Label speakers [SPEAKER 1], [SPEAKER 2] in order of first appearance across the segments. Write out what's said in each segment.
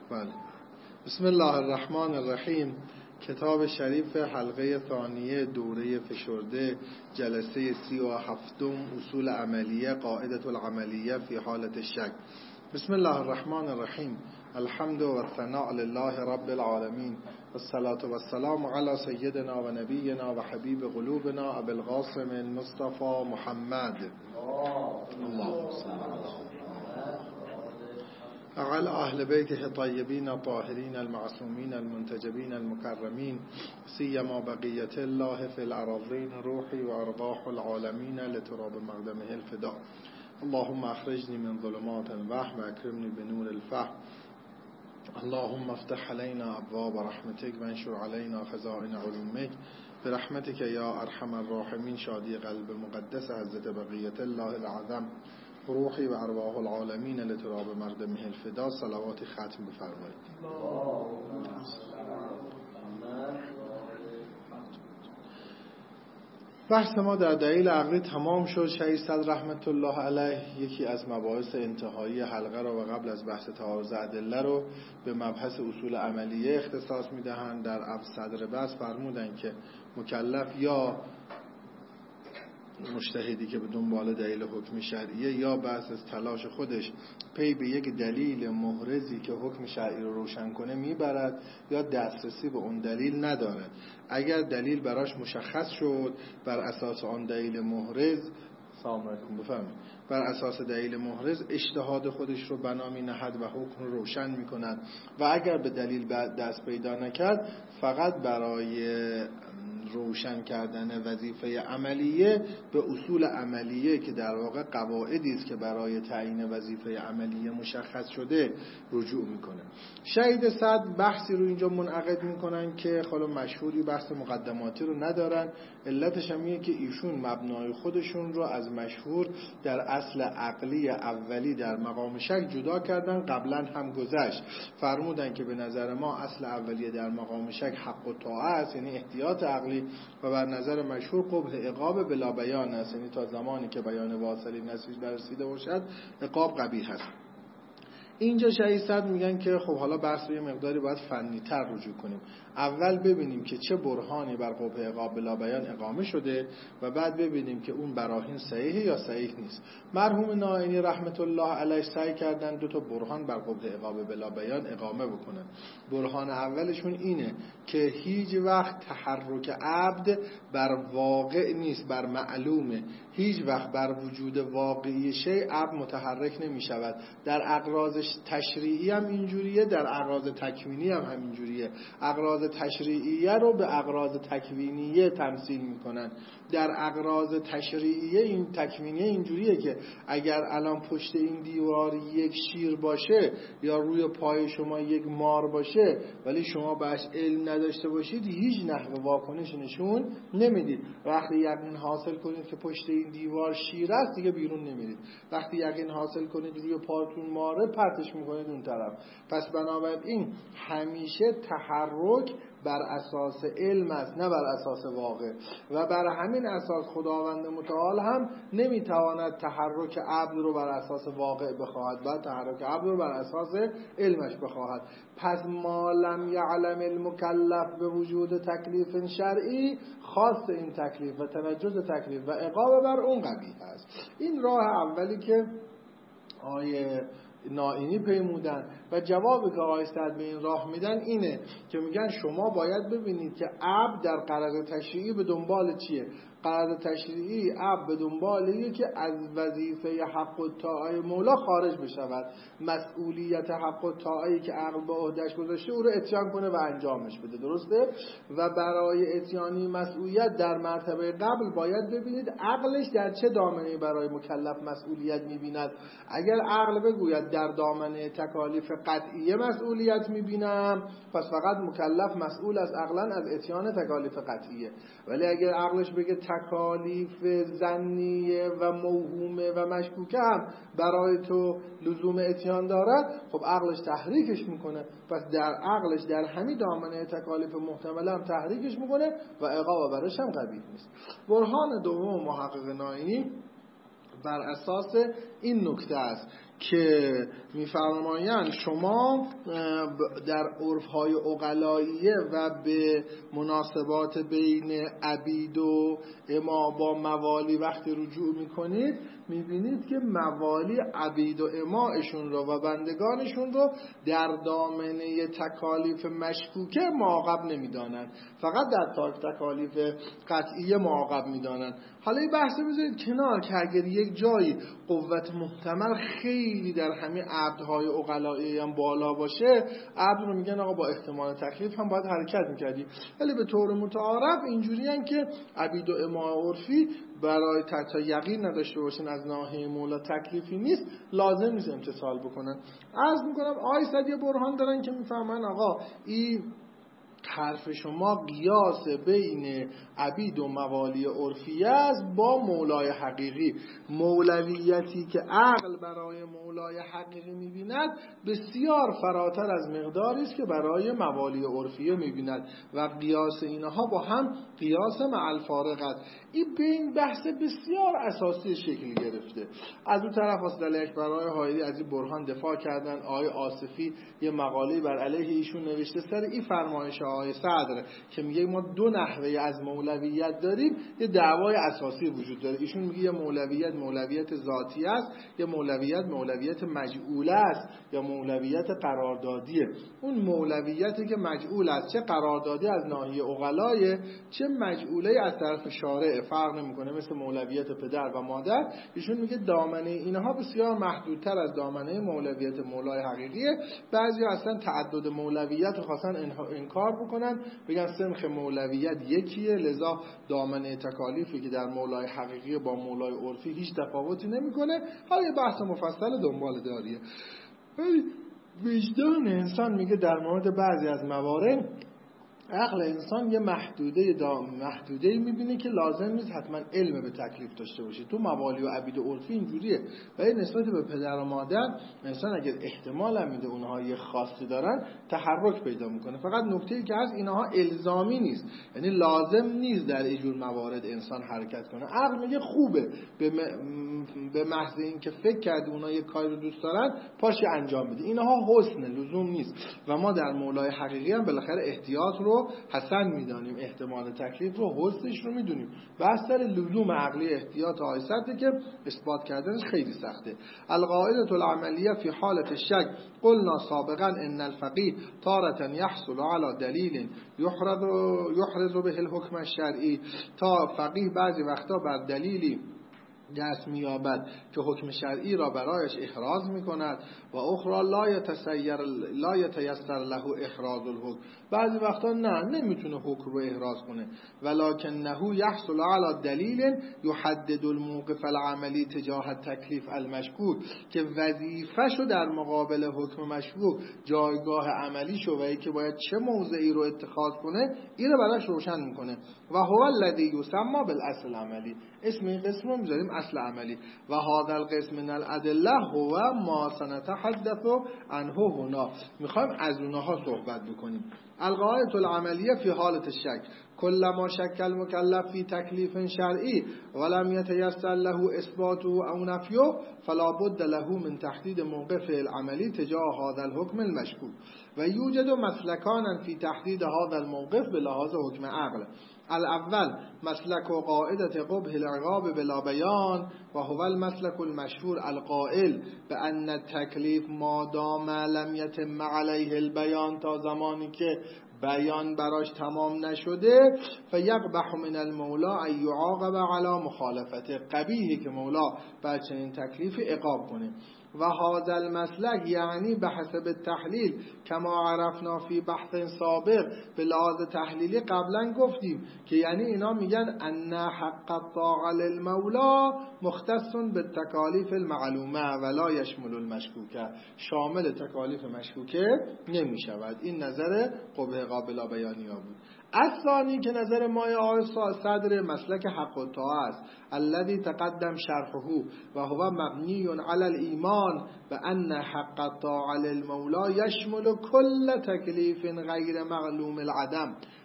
[SPEAKER 1] بله. بسم الله الرحمن الرحیم. کتاب شریف حلقه ثانیه دوره فشرده جلسه 37 اصول عملیه قاعدة العملیه فی حالت الشک. بسم الله الرحمن الرحیم. الحمد و الثناء لله رب العالمین والصلاة والسلام علی سیدنا و نبینا و حبیب قلوبنا ابی القاسم المصطفى محمد. اللهم صل علی اعل اهل بیته طیبین الطاهرین المعصومین المنتجبین المکرمین سیما بقیت الله فی الارضین روحی و ارواح العالمین لتراب مقدمه الفدا. اللهم اخرجنی من ظلمات الوهم و اکرمنی بنور الفهم. اللهم افتح علينا ابواب رحمتك و انشر علينا خزائن علومك برحمتك یا ارحم الراحمین. شادی قلب مقدس حضرت بقیت الله العظم روحی و ارواح العالمین لتراب مقدمه الفدا. صلوات ختم بفرمایید. بحث ما در دلیل عقلی تمام شد. شیخ صدر رحمت الله علیه یکی از مباحث انتهایی حلقه را و قبل از بحث تعارض ادله رو به مبحث اصول عملیه اختصاص میدهند. در صدر بحث فرمودند که مکلف یا مجتهدی که به دنبال دلیل حکم شرعیه یا بحث از تلاش خودش پی به یک دلیل محرزی که حکم شرعی رو روشن کنه میبرد یا دسترسی به اون دلیل ندارد. اگر دلیل براش مشخص شد بر اساس آن دلیل محرز، سلام علیکم، بفرمایید، بر اساس دلیل محرز اجتهاد خودش رو بنا می نهد و حکم رو روشن می کند و اگر به دلیل دست پیدا نکرد فقط برای روشن کردن وظیفه عملیه به اصول عملیه که در واقع قواعدی است که برای تعیین وظیفه عملیه مشخص شده رجوع میکنه. شهید صدر بحثی رو اینجا منعقد میکنن که خیلی مشهوری، بحث مقدماتی رو ندارن. علتش هم اینه که ایشون مبنای خودشون رو از مشهور در اصل عقلی اولی در مقام شک جدا کردن. قبلا هم گذشت فرمودن که به نظر ما اصل اولیه در مقام شک حق و طاعه است، یعنی احتیاط عقلی، و بر نظر مشهور قبح عقاب بلا بیان است، یعنی تا زمانی که بیان واصلی نسیج برسیده باشد عقاب قبیح است. اینجا شهید صدر میگن که خب حالا بحث رو یه مقداری باید فنی تر رجوع کنیم. اول ببینیم که چه برهانی بر قبح عقاب بلا بیان اقامه شده و بعد ببینیم که اون براهین صحیحه یا صحیح نیست. مرحوم نائینی رحمت الله علیه سعی کردن دو تا برهان بر قبح عقاب بلا بیان اقامه بکنن. برهان اولشون اینه که هیچ وقت تحرک عبد بر واقع نیست، بر معلومه. هیچ وقت بر وجود واقعی شیء عبد متحرک نمی شود. در اغراض تشریعی هم اینجوریه، در اغراض تکوینی هم همینجوریه. اغراض تشریعیه رو به اغراض تکوینیه تمثیل میکنن. در اغراض تشریعیه این تکوینیه اینجوریه که اگر الان پشت این دیوار یک شیر باشه یا روی پای شما یک مار باشه ولی شما بهش علم نداشته باشید هیچ نحوه واکنش نشون نمیدید. وقتی یقین حاصل کنید که پشت این دیوار شیر است دیگه بیرون نمیرید. وقتی یقین حاصل کنید روی پاتون ماره پرتش میکنید اون طرف. پس بنابراین همیشه تحرک بر اساس علم است نه بر اساس واقع و بر همین اساس خداوند متعال هم نمیتواند تحرک عبد رو بر اساس واقع بخواهد، بعد تحرک عبد رو بر اساس علمش بخواهد. پس ما لم یعلم المکلف به وجود تکلیف شرعی، خاص این تکلیف و تنجز تکلیف و عقاب بر اون قبیح است. این راه اولی که آیه نائینی پیمودن و جوابی که آقای صدر به این راه میدن اینه که میگن شما باید ببینید که عبد در قرض تشریعی به دنبال چیه. قرض تشریعی عبد به دنبالیه که از وظیفه حق و طاعه مولا خارج بشود، مسئولیت حق و طاعه‌ای که عقل به عهده‌اش گذاشته او رو اتیان کنه و انجامش بده. درسته؟ و برای اتیانی مسئولیت در مرتبه قبل باید ببینید عقلش در چه دامنه‌ای برای مکلف مسئولیت می‌بیند. اگر عقل بگوید در دامنه تکالیف قطعیه مسئولیت می‌بینم پس فقط مکلف مسئول از عقلاً از اتیان تکالیف قطعیه. ولی اگر عقلش بگه تکالیف ظنیه و موهومه و مشکوکه هم برای تو لزوم اتیان دارد، خب عقلش تحریکش میکنه. پس در عقلش در همین دامنه تکالیف محتمله هم تحریکش میکنه و عقاب برش هم قبیح نیست. برهان دوم محقق نائینی بر اساس این نکته است که می‌فرمایند شما در عرف‌های عقلائیه و به مناسبات بین عبید و اما با موالی وقتی رجوع می‌کنید می‌بینید که موالی عبید و امایشون رو و بندگانشون رو در دامنه تکالیف مشکوکه معاقب نمی‌دانند، فقط در تکالیف قطعیه معاقب می‌دانند. حالا این بحث بذارید کنار که اگر یک جایی قوت محتمل خیلی در همین عبدهای عقلایی هم بالا باشه، عبد رو میگن آقا با احتمال تکلیف هم باید حرکت میکردی، ولی به طور متعارف اینجوری هم که عبید و امام عرفی برای تا یقین نداشته باشن از ناحیه مولا تکلیفی نیست لازم نیست امتثال بکنن. عرض میکنم آی صد یه برهان دارن که میفهمن آقا این حرف شما قیاس بین عبید و موالی عرفی است با مولای حقیقی. مولویتی که عقل برای مولای حقیقی می‌بیند بسیار فراتر از مقداری است که برای موالی عرفی می‌بیند و قیاس اینها با هم قیاس مع الفارق است. این بین بحث بسیار اساسی شکل گرفته. از اون طرف اصل اکبرای حائری از این برهان دفاع کردن. آقای آصفی یه مقاله بر علیه ایشون نوشته سر این فرمایش آقای صدر که میگه ما دو نحوه از مولویت داریم، یه دعوای اساسی وجود داره. ایشون میگه یه مولویت ذاتی است، یه مولویت مجعوله است یا مولویت قراردادیه. اون مولویتی که مجعول است چه قراردادی از ناحیه عقلای چه مجعوله از طرف شارع فرق نمیکنه، مثل مولویت پدر و مادر. ایشون میگه دامنه اینها بسیار محدودتر از دامنه مولویت مولای حقیقیه. بعضی اصلا تعدد مولویت رو خواستن انکار بکنن، بگن سنخ مولویت یکیه، لذا دامنه تکالیفی که در مولای حقیقی با مولای عرفی هیچ تفاوتی نمیکنه. حالا یه بحث مفصل دنبال داریه. ولی وجدان انسان میگه در مورد بعضی از موارد عقل انسان یه محدوده‌ای میبینه که لازم نیست حتما علم به تکلیف داشته باشه. تو موالی و عبید عرفی اینجوریه. ولی نسبت به پدر و مادر انسان اگر احتمال هم میده اونها یه خاصی دارن تحرک پیدا میکنه. فقط نکته‌ای که هست اینها الزامی نیست، یعنی لازم نیست در این جور موارد انسان حرکت کنه. عقل میگه خوبه به محض اینکه فکر کرد اونها یه کاری رو دوست دارن پاشی انجام بده. اینها حسن لزوم نیست و ما در مولای حقیقی هم بالاخره احتیاط رو حسن میدانیم، احتمال تکلیف رو حسنش رو میدونیم. بحث سر لزوم عقلی احتیاط آیسته که اثبات کردنش خیلی سخته. القاعده العملیه فی حالت الشک قلنا سابقا ان الفقيه تارة يحصل على دلیل یحرز به الحکم الشرعی. تا فقیه بعضی وقتا بر دلیلی دست می‌یابد که حکم شرعی را برایش احراز می‌کند و اخرى لا یتیسر له احراز الحکم. بعضی وقتا نمیتونه حکم رو احراز کنه، ولکنه یحصل علی دلیل یحدد الموقف العملی تجاه تکلیف المشکوک، که وظیفه‌شو در مقابل حکم مشکوک جایگاه عملیشو و اینکه باید چه موضعی رو اتخاذ کنه این رو براش روشن میکنه. و هو الذی یسمى بالاصل العملی. اسم این قسم رو میذاریم اصل عملی. و هذا القسم من الادله هو ما سنتحدث عنه هنا. میخوایم از اونها صحبت بکنیم. القاعده العملیه فی حالت الشک كلما شك المكلف في تكليف شرعي ولم يتيسر له اثباته او نفيه فلا بد له من تحديد موقفه العملي تجاه هذا الحكم المشكوك و يوجد مسلكان في تحديد هذا الموقف بلحاظ حكم عقل. الاول مسلك قاعدة قبح العقاب بلا بيان و هو المسلك المشهور القائل بأن التكليف ما دام لم يتم عليه البيان، تا زمانی که بیان براش تمام نشده فیقبح من المولا ان یعاقب علی مخالفته. قبیحه که مولا بر چنین تکلیفی عقاب کنه. و هذا المسلک یعنی به حسب التحلیل کما عرفنا فی بحث سابق، به لحاظ تحلیلی قبلا گفتیم که یعنی اینا میگن ان حق الطاعه للمولا مختص بالتکالیف المعلومه ولا یشمل المشکوکه، شامل تکالیف مشکوکه نمیشود. این نظر قبح قابل بیانیا بود. الثانی که نظر ما آقای صدر مسلک حق الطاعه است الذي تقدم شرحه و هو مبنی علی الایمان بان حق الطاعه للمولا یشمل كل تکلیف غیر معلوم العدم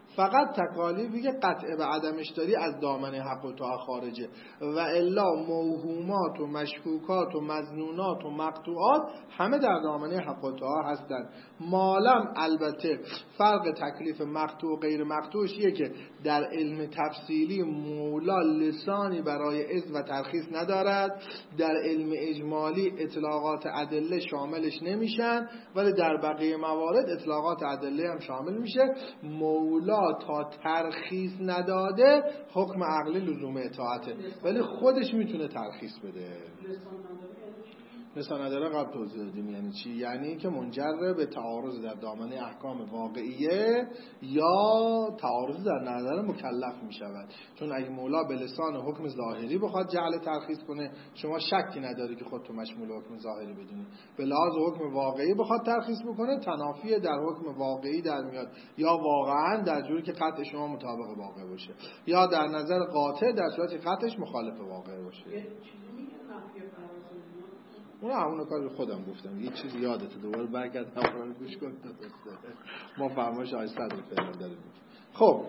[SPEAKER 1] فقط تکالیفی که قطع به عدمش داری از دامنه حق و طاعه خارجه، و الا موهومات و مشکوکات و مظنونات و مقطوعات همه در دامنه حق و طاعه هستن. مالم البته فرق تکلیف مقطوع و غیر مقطوعش یه که در علم تفصیلی مولا لسانی برای اذن و ترخیص ندارد، در علم اجمالی اطلاقات ادله شاملش نمیشن، ولی در بقیه موارد اطلاقات ادله هم شامل میشه. مولا تا ترخیص نداده حکم عقلی لزوم اطاعته، ولی خودش میتونه ترخیص بده. لسان نداره قبل توضیح دادیم یعنی چی؟ یعنی که منجر به تعارض در دامنه احکام واقعیه یا تعارض در نظر مکلف می شود. چون اگه مولا به لسان حکم ظاهری بخواد جعل ترخیص کنه، شما شکی نداری که خودتو مشمول حکم ظاهری بدونی. به لحاظ حکم واقعی بخواد ترخیص بکنه، تنافی در حکم واقعی در میاد، یا واقعا در جوری که قطع شما مطابق واقع باشه، یا در نظر قاطع در صورتی قطعش مخالف واقع باشه. اون همون کار خودم گفتم، یه چیز یادته دوباره برگرد همون گوش کن. ما فرمایش آیسته رو فعلا داریم. خب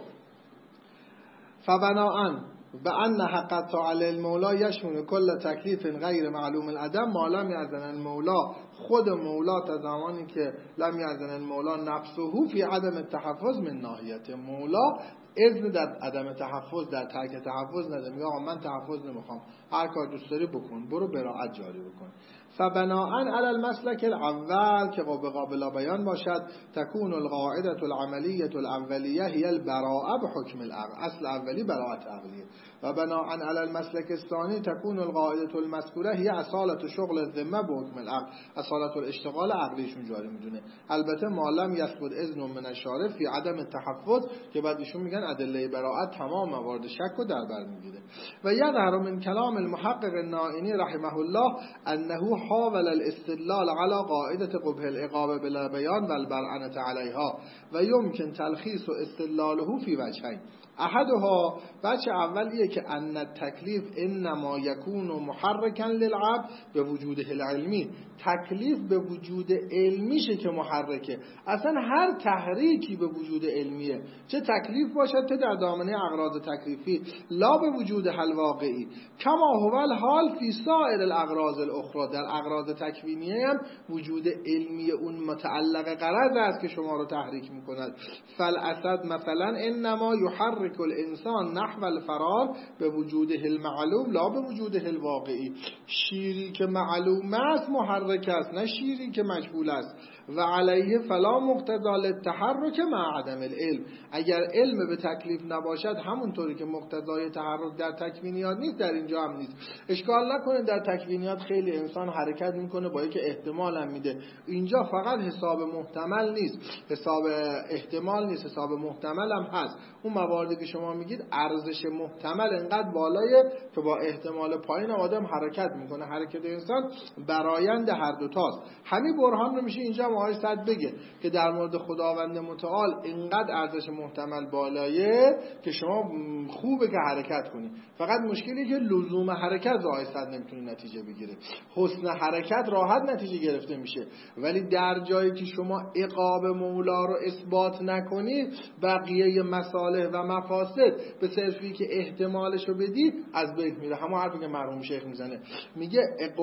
[SPEAKER 1] فبناءً بأن حق الطاعة المولا يشمل كل تکلیف غیر معلوم العدم ما لم یأذن المولا، خود مولا تا زمانی که لم یأذن المولا نفسه فی عدم التحفظ من ناحیت، مولا اذن در عدم تحفظ، در ترک تحفظ نده، میگه آقا من تحفظ نمیخوام، هر کار دوست داری بکن، برو براءت جاری بکن. فبناءً علی المسلک الاول که قابل بیان باشد، تکون القاعده العملیه الاولیه هی البراءه بحکم العقل، اصل اولی براءت عقلیه. و بناءً علی المسلک الثانی تکون القاعده المذکوره هی اصالت شغل الذمه بحکم العقل، اصالت الاشتغال عقلیشون جاری میدونه. البته ما لم یثبت اذن من الشارع فی عدم التحفظ، که بعد ایشون میگن ادله براءت تمام موارد شک رو در بر میگیره. و یظهر من کلام المحقق النائینی رحمه الله انه حاول الاستدلال على قاعده قبح العقاب بلا بیان و البرعنه علیها و یمکن تلخیص و استدلاله فی وجهین. احدها بچه اولیه که ان التکلیف انما یکون محرکا للعبد به وجوده العلمی، تکلیف به وجود علمیشه که محرکه. اصلا هر تحریکی به وجود علمیه، چه تکلیف باشد چه در دامنه اغراض تکلیفی، لا به وجود الواقعی. کما هو الحال فی سایر الاغراض الاخرى، در اغراض تکوینیه هم وجود علمی اون متعلق غرض است که شما رو تحریک میکند. فالاسد مثلا انما یحرک الانسان نحو الفرار به وجوده المعلوم لا به وجوده الواقعی. شیری که معلوم است محرک است، نه شیری که مجهول است. و علیه فلا مقتضا للتحرک مع عدم العلم، اگر علم به تکلیف نباشد همونطوری که مقتضای تحرک در تکوینیات نیست در اینجا هم نیست. اشکال نکنه در تکوینیات خیلی انسان حرکت میکنه با یک احتمال هم میده، اینجا فقط حساب محتمل نیست، حساب احتمال نیست، حساب محتمل هم هست. اون مواردی که شما میگید ارزش محتمل انقدر بالایه که با احتمال پایین آدم حرکت میکنه. حرکت انسان برآیند هر دو تاست. همین برهان رو میشه اینجا آقای صد بگه که در مورد خداوند متعال اینقدر ارزش محتمل بالایه که شما خوبه که حرکت کنی. فقط مشکلی که لزوم حرکت آقای صد نمیتونه نتیجه بگیره، حسن حرکت راحت نتیجه گرفته میشه، ولی در جایی که شما عقاب مولا رو اثبات نکنید بقیه مصالح و مفاسد به صرفی که احتمالش رو بدی از بین میره. همون حرفی که مرحوم شیخ میزنه، میگه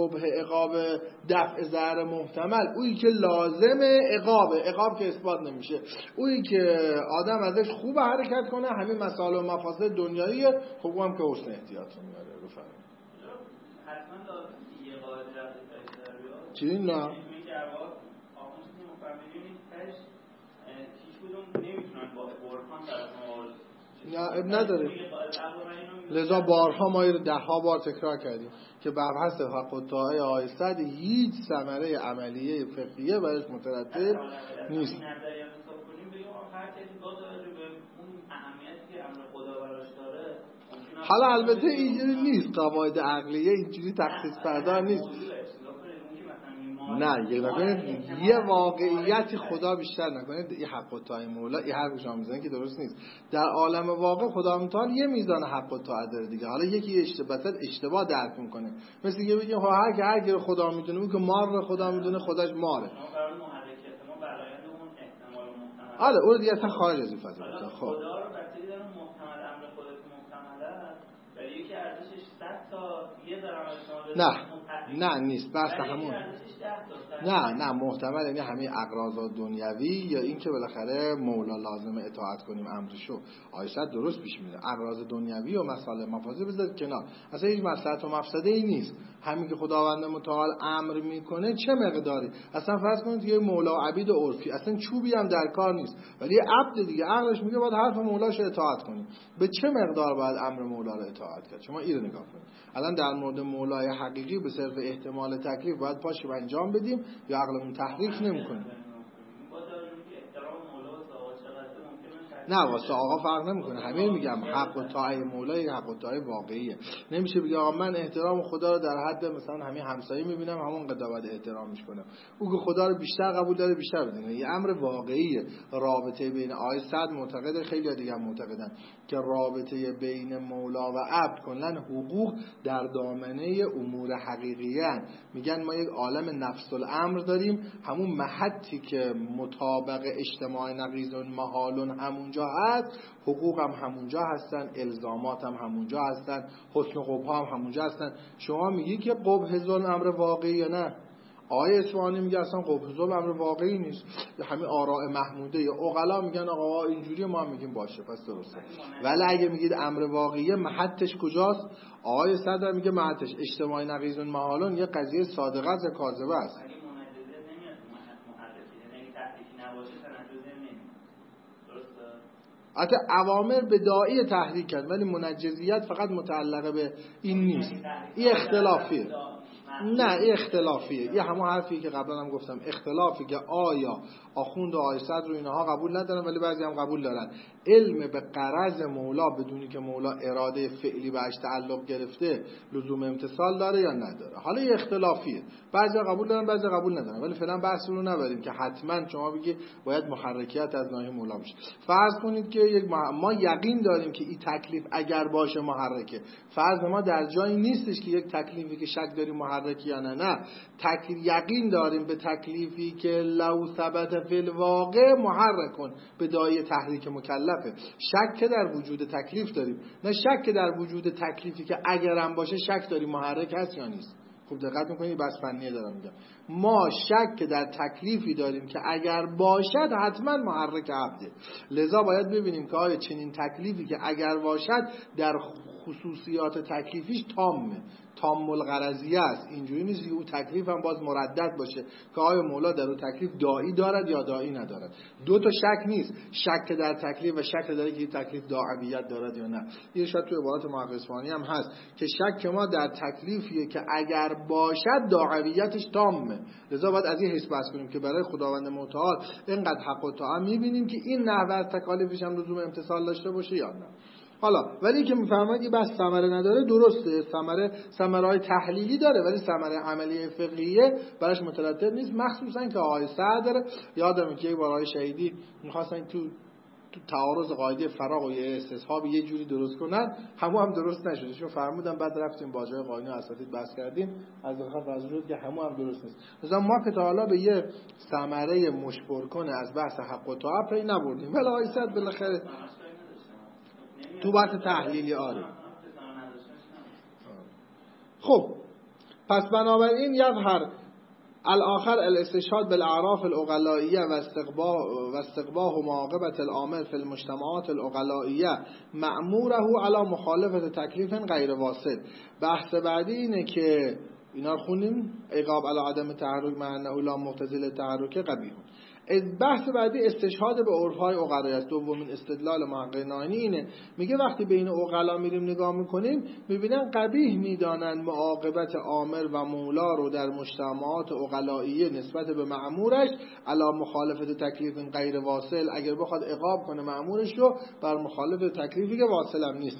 [SPEAKER 1] عقاب دفع ضرر محتمل اویی که لازم عقاب که اثبات نمیشه، اویی که آدم ازش خوب حرکت کنه همین مصالح و مفاسد دنیاییه، خب هم که حسن احتیاط رو میاره. بفرمایید.
[SPEAKER 2] حتما لازم یه قاعده در
[SPEAKER 1] چی نه؟ نه اب نداره. لذا بارها ما ده ها بار تکرار کردیم که بحث حق و طاعه آیسته هیچ ثمره عملیه فقهیه برش مترتب نیست. حالا البته اینجوری نیست، قواعد عقلیه اینجوری تخصیص پردار نیست. نه یه واقعیتی خدا بیشتر نکنه. این حق و طاعه مولا، این حرف شما میزنن که درست نیست. در عالم واقع خدا متعال یه میزان حق و طاعه داره دیگه. حالا یکی اشتباه درک میکنه، مثل که بگیم هر کی خدا میدونه، اون که مار خدا میدونه خداش ماره. آره اون دیگه اصلا خارج از این فضا بود. خب
[SPEAKER 2] خدا رو بستگی داره محتمل امر خودت محتمله، ولی یکی ارزشش 100 تا یه درآمد
[SPEAKER 1] نه نیست بحث همون. نه محتمل یعنی همین اغراض دنیوی یا این که بالاخره مولا لازمه اطاعت کنیم امرشو. آیه درست پیش میره. اغراض دنیوی و مصالح مفاسد بذارید کنار، اصلا هیچ مصلحت و مفسده ای نیست. همین که خداوند متعال امر میکنه چه مقداری، اصلا فرض کنید یه مولا و عبید عرفی اصلا چوبی هم در کار نیست، ولی عبد دیگه عقلش میگه باید حرف مولاش اطاعت کنیم، به چه مقدار باید امر مولا رو اطاعت کرد؟ شما اینو نگاه کنید. الان در مورد مولای حقیقی به صرف احتمال تکلیف باید پاشیم انجام بدیم یا عقلمون تحریک نمیکنه؟ نه واسه آقا فرق نمیکنه. همین میگم حق و طاعه مولا یک حق و طاعه واقعیه. نمیشه بگه آقا من احترام خدا رو در حد مثلا همین همسایه میبینم همون قدر باید احترامش کنم. او که خدا رو بیشتر قبول داره بیشتر بدونه. این امر واقعیه. رابطه بین آیه 100 معتقده، خیلی دیگه هم معتقدن که رابطه بین مولا و عبد کلا حقوق در دامنه امور حقیقیه. میگن ما یک عالم نفس الامر داریم، همون محطی که مطابق اجتماع نقیض و محال همونجا هست، حقوق هم همونجا هستن، الزامات هم همونجا هستن، حسن و قبح هم همونجا هستن. شما میگی که قبح ظلم امر واقعی یا نه؟ آیه اصفهانی میگه اصلا قبح ظلم امر واقعی نیست. همین آراء محموده یا عقلا میگن آقا اینجوری، ما هم میگیم باشه پس درسته. ولی اگه میگید امر واقعیه محطش کجاست؟ آیه صدر میگه محطش اجتماع نقیض محالون یه قضیه صادقه است کاذبه است. حتی اوامر به داعی تحریک کرد، ولی منجزیت فقط متعلقه به این نیست. این اختلافیه. نه این اختلافیه. یه همون حرفی که قبلا هم گفتم، اختلافی که آیا آخوند و آیه صدر رو اینها قبول ندارن ولی بعضی هم قبول دارن. علم به غرض مولا بدونی که مولا اراده فعلی بهش تعلق گرفته لزوم امتثال داره یا نداره. حالا یه اختلافیه. بعضی قبول دارن بعضی قبول ندارن، ولی فعلا بحث رو نبریم که حتما شما بگی باید محرکیت از ناحیه مولا باشه. فرض کنید که ما یقین داریم که این تکلیف اگر باشه محرکه. فرض ما در جایی نیستش که یک تکلیفی که شک داریم محرکی یا نه یقین داریم به تکلیفی که لو ثبت فی الواقع محرک کن به داعی تحریک مکلفه. شک در وجود تکلیف داریم، نه شک در وجود تکلیفی که اگرم باشه شک داریم محرک هست یا نیست. خوب دقت میکنید، بس فنیه دارم میگم. ما شک در تکلیفی داریم که اگر باشد حتما محرک عبده. لذا باید ببینیم که آیا چنین تکلیفی که اگر باشد در خصوصیات تکلیفیش تام الغرضیه است. اینجوری نیست که او تکلیف هم باز مردد باشه که آیا مولا در او تکلیف داعی دارد یا داعی ندارد. دو تا شک نیست، شک در تکلیف و شک داره که این تکلیف داعیت دارد یا نه. یه شاید توی عبارات محقق اصفهانی هم هست که شک ما در تکلیفیه که اگر باشد داعیتش تامه. لذا باید از این حس بحث کنیم که برای خداوند متعال اینقدر حق و طاعت می‌بینیم که این نحوه از تکالیفش هم لزوم امتثال داشته باشه یا نه. حالا ولی که میفهمید این بس ثمره نداره، درسته، ثمرهای تحلیلی داره ولی ثمره عملی فقهیه براش مترتب نیست. مخصوصا که آقای صدر یادمه که یک بار آقای شهیدی می‌خواستن تو تعارض قاعده فراغ و یه استصحاب یه جوری درست کنن، هم درست نشد. چون فرمودن بعد رفتیم با جای قانون اساتید بحث کردیم از آخر فضل که هم درست نیست. مثلا ما که تا حالا به یه ثمره مشبر کنه از بحث حق و طاعت پی نبردیم، ولی آقای صدر بالاخره تو بحث تحلیلی آره. خب پس بنابراین یظهر الاخر الاستشهاد بالاعراف العقلائیه و استقباح و معاقبت العامل فی المجتمعات العقلائیه مأموره علی مخالفت تکلیف غیر واصل. بحث بعدی اینه که اینا رو خوندیم، عقاب علی عدم تحرک مع انه لا مقتضی تحرک قبیح. بحث بعدی استشهاد به عرفهای عقلایی است. دومین استدلال محقق ناینی اینه، میگه وقتی بین عقلا میریم نگاه میکنیم میبینن قبیح میدانن معاقبت عامل و مولا رو در مجتمعات عقلائیه نسبت به مأمورش علی مخالفت تکلیف غیر واصل، اگر بخواد عقاب کنه مأمورش رو بر مخالف تکلیفی که واصل هم نیست.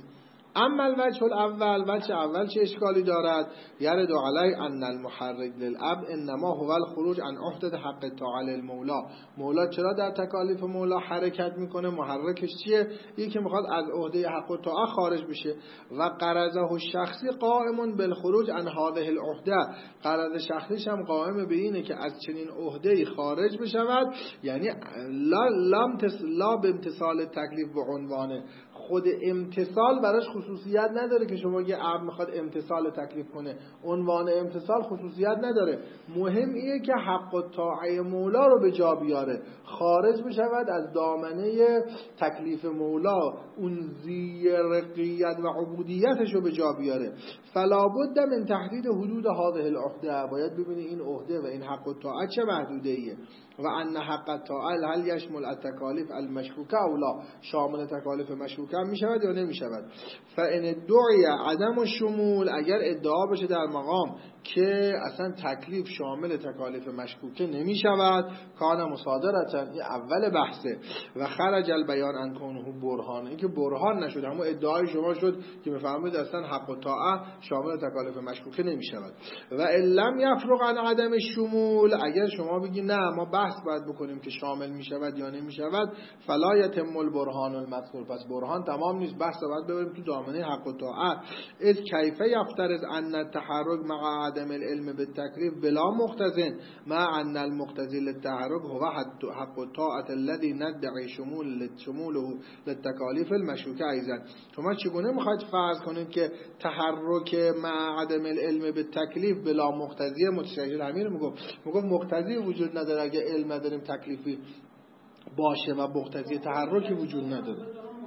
[SPEAKER 1] اما الوجه الاول، وجه اول چه اشکالی دارد؟ یرد علی ان المحرک للعبد انما هو الخروج عن عهده حق تعالی المولا. مولا چرا در تکالیف مولا حرکت میکنه؟ محرکش چیه؟ یکی که میخواد از عهده حق و طاعه خارج بشه. و غرضه الشخصی قائم بالخروج عن هذه العهده، غرض شخصیش هم قائم به اینه که از چنین عهده‌ای خارج بشود. یعنی لا به امتثال تکلیف به عنوانه، خود امتثال براش خصوصیت نداره که شما یه عبد میخواد امتثال تکلیف کنه، عنوان امتثال خصوصیت نداره. مهم اینه که حق و طاعه مولا رو به جا بیاره، خارج بشود از دامنه تکلیف مولا، اون زیرقیت و عبودیتش رو به جا بیاره. فلا بد من تحدید حدود هذه العهده، باید ببینی این عهده و این حق و طاعه چه محدوده ایه. و ان حق الطاعه هل یشمل التکالیف المشکوکه او لا، شامل تکالیف مشکوکه می شود یا نمی شود. فان ادعی عدم الشمول، اگر ادعا بشه در مقام که اصلا تکلیف شامل تکالیف مشکوکه نمی شود، کان مصادرتا، این اول بحثه. و خرج البیان عن کونه برهان، این که برهان نشد، اما ادعای شما شد که میفهمید اصلا حق و طاعه شامل تکالیف مشکوکه نمی شود. و ان لم یفرق عن عدم الشمول، اگر شما بگی نه ما بحث باید بکنیم که شامل می شود یا نمی شود، فلا یتم البرهان المذکور، پس برهان تمام نیست، بحث باید ببریم تو دامنه حق و طاعه. اذ کیف یفترض ان التحرک مع عدم العلم بالتکلیف بلا مقتضن مع ان المقتضی للتحرک هو حق الطاعه الذي ندعي شموله للتکالیف المشکوکه ایضا. شما چگونه میخواید فرض کنید که تحرک مع عدم العلم بالتکلیف بلا مقتضی؟ متشکل همین میگفت مقتضی وجود نداره، اگه علم نداریم تکلیفی باشه و مقتضی تحرکی وجود نداره.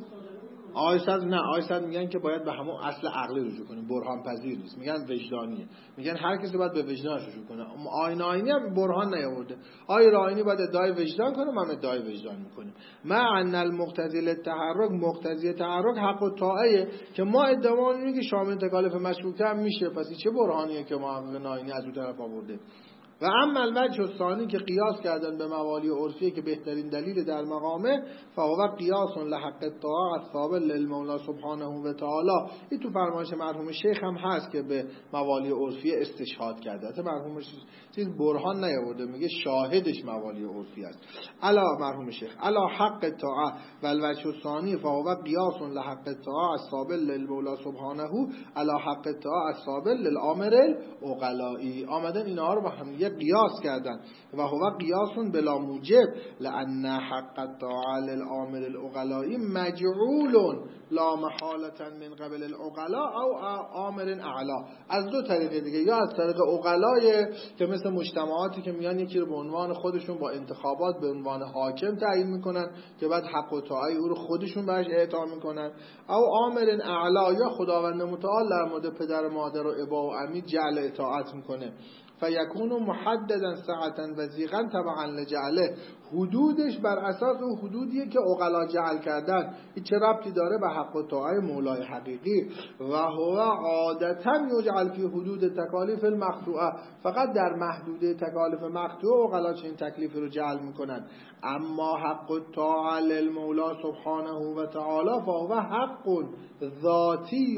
[SPEAKER 1] آیسد میگن که باید به همون اصل عقلی رجوع کنیم، برهان پذیر نیست، میگن وجدانیه، میگن هر کسی باید به وجدانش رجوع کنه. آینی هم برهان نیاورده، آینی باید ادعای وجدان کنه، ما هم ادعای وجدان میکنیم. مع ان المقتضی للتحرک، مقتضی تحرک حق و طاعه که ما ادعا میگیم که شامل تکالیف مشکوکه هم میشه، پس چه برهانیه که ما آینی از اون طرف آورده؟ و اما الوجه الثانی که قیاس کردن به موالی عرفیه که بهترین دلیل در مقامه، فهو قیاس لحق الطاعه الثابت للمولا سبحانه و تعالی. این تو فرمایش مرحوم شیخ هم هست که به موالی عرفیه استشهاد کرده، البته مرحوم چیز برهان نیاورده، میگه شاهدش موالی عرفی است. الا مرحوم شیخ الا حق الطاعه و الوجه الثانی فهو قیاس لحق الطاعه الثابت للمولا سبحانه الا حق الطاعه الثابت للامر العقلائی. آمدن اینها رو با هم قیاس کردن و هو قیاس بلا موجب لان حق الطاعه للامر العقلائی مجعول لا محاله من قبل العقلاء او امر اعلا. از دو طریق دیگه، یا از طریق عقلای که مثل مجتمعاتی که میان یکی رو به عنوان خودشون با انتخابات به عنوان حاکم تعیین میکنن که بعد حق و طاعه او رو خودشون بهش اعطا میکنن، او امر اعلا یا خداوند متعال در مورد پدر و مادر و ابا و عمی جعل اطاعت میکنه. فیکون محددا سعتا و ضیقا تبعا لجعله، حدودش بر اساس اون حدودیه که عقلا جعل کردن. این چه ربطی داره به حق و طاعه مولای حقیقی؟ و هو عادتا یجعل فی حدود تکالیف المقطوعه، فقط در محدوده تکالیف مقطوعه عقلا چنین تکلیفی رو جعل میکنن. اما حق الطاعه للمولا سبحانه و تعالی فهو حق ذاتی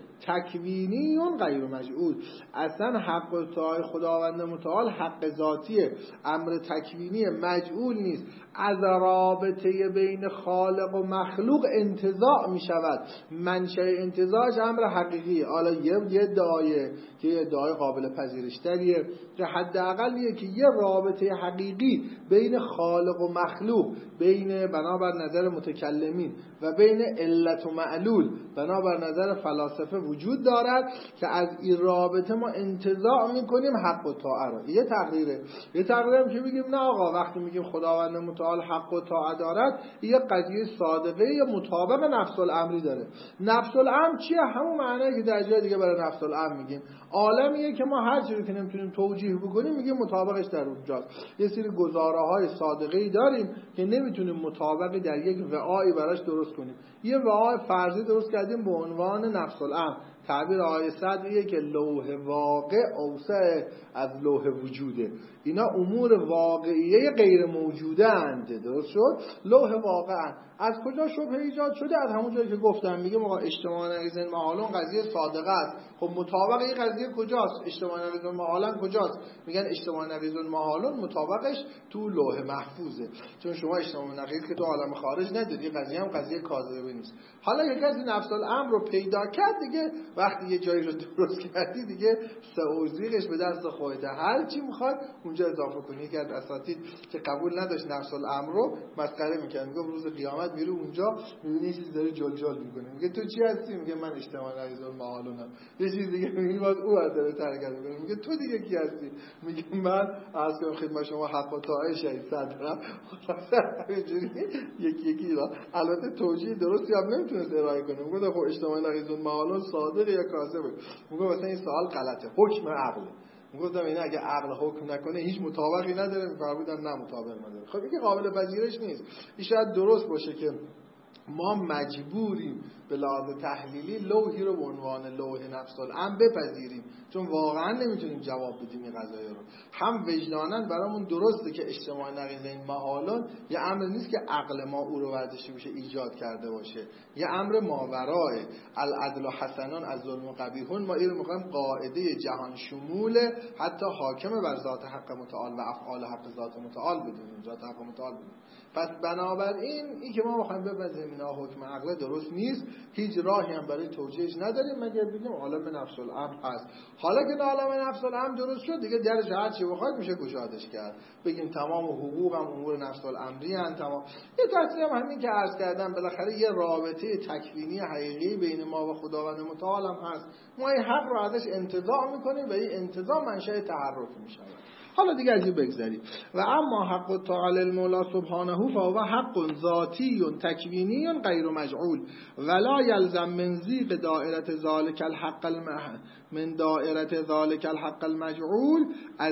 [SPEAKER 1] تکوینی غیر مجعول. اصلا حق و طاعه خداوند متعال حق ذاتیه، امر تکوینی مجعول نیست. از رابطه بین خالق و مخلوق انتزاع می شود، منشأ انتزاعش امر حقیقیه. حالا یه ادعایه که ادعای قابل پذیرش‌تریه که حداقلیه که یه رابطه حقیقی بین خالق و مخلوق، بین بنابر نظر متکلمین و بین علت و معلول بنابر نظر فلاسفه وجود دارد که از این رابطه ما انتزاع میکنیم حق و طاعه رو. یه تقریره هم که میگیم نه آقا، وقتی میگیم خداوند متعال حق و طاعه دارد، یه قضیه صادقه مطابق نفس الامری داره. نفس الامر چیه؟ همون معنی که در جای دیگه برای نفس الامر میگیم. عالمیه که ما هر چیزی که نمیتونیم توجیه بکنیم میگیم مطابقش در اونجاست. یه سری گزاره‌های صادقه‌ای داریم که نمیتونیم مطابقی در یک وعایی براش درست کنیم. یه وعای فرضی درست کردیم به عنوان نفس الامر، تعبیر آقای صدریه که لوح واقع اوسع از لوح وجوده. اینا امور واقعیه غیر موجوده اند. درست شد؟ لوح واقع از کجا شبهه ایجاد شده؟ از همون جایی که گفتم، میگه ما اجتماع نقیض محالون قضیه صادقه است. خب مطابق این قضیه کجاست؟ اجتماع نقیض محالون کجاست؟ میگن اجتماع نقیض محالون مطابقش تو لوح محفوظه، چون شما اجتماع نقیض که تو عالم خارج نداری، قضیه هم قضیه کاذبه نیست. حالا یک کسی نفس الامر رو پیدا کرد دیگه، وقتی یه جایی رو درست کردی دیگه سوزیقش به دست خودته، هر چی میخواد اونجا اضافه کنی. که اساتید که قبول نداشت نفس الامر رو مسخره میکنه، میگه روز قیامت میره اونجا میبینی چیز داره جلجال میکنه، میگه تو چی هستی؟ میگه من اجتماع نقیض محالونم. یه چیز دیگه میگه باز او داره ترکت میکنه، میگه تو دیگه کی هستی؟ میگه من عرض کنم خدمت شما حق و طاعه شهید صدرم. اینجوری یکی یکی را البته توجیه درستی هم نمیتونست ارائه کنه. میگه خب اجتماع نقیض محالون صادق یا کاذبه؟ میگه مثلا این سوال غلطه، حکم عقله. میگفتم اینه اگه عقل حکم نکنه هیچ مطابقی نداره، میفرمودن نه مطابق نداره. خب این قابل پذیرش نیست. این شاید درست باشه که ما مجبوریم به لحاظ تحلیلی لوحی رو به عنوان لوح نفس الامر بپذیریم، چون واقعا نمیتونیم جواب بدیم این قضايا رو. هم وجداناً برامون درسته که اجتماع نقیض این محالون یه امر نیست که عقل ما او رو ورزشی بشه ایجاد کرده باشه، یه امر ماورای العدل و حسنان از ظلم و قبیحون. ما این رو میخوایم قاعده جهان شمول حتی حاکم بر ذات حق متعال و افعال حق ذات متعال بدونیم، ذات حق متعال بدونیم. پس بنابراین این که ما بخوایم بپذیریم اینا حکم عقل درست نیست، هیچ راهی هم برای توجیهش نداریم مگر بگیم عالم نفس الامر هست. حالا که عالم نفس الامر درست شد دیگه درش هر چی بخواید میشه گشادش کرد، بگیم تمام حقوق هم امور نفس الامری ان تمام. یه تصریح هم همین که عرض کردم، بالاخره یه رابطه تکوینی حقیقی بین ما و خداوند متعال هم هست. ما این حق رو ازش انتزاع میکنیم و این انتزاع منشأ تحرک میشه. حالا دیگه از این بگذاریم. و اما حق تعالی المولا سبحانه فهو حق ذاتی تکوینی غیر مجعول ولا یلزم من ضیق دائره ذلک الحق من دائره ذلک الحق المجعول،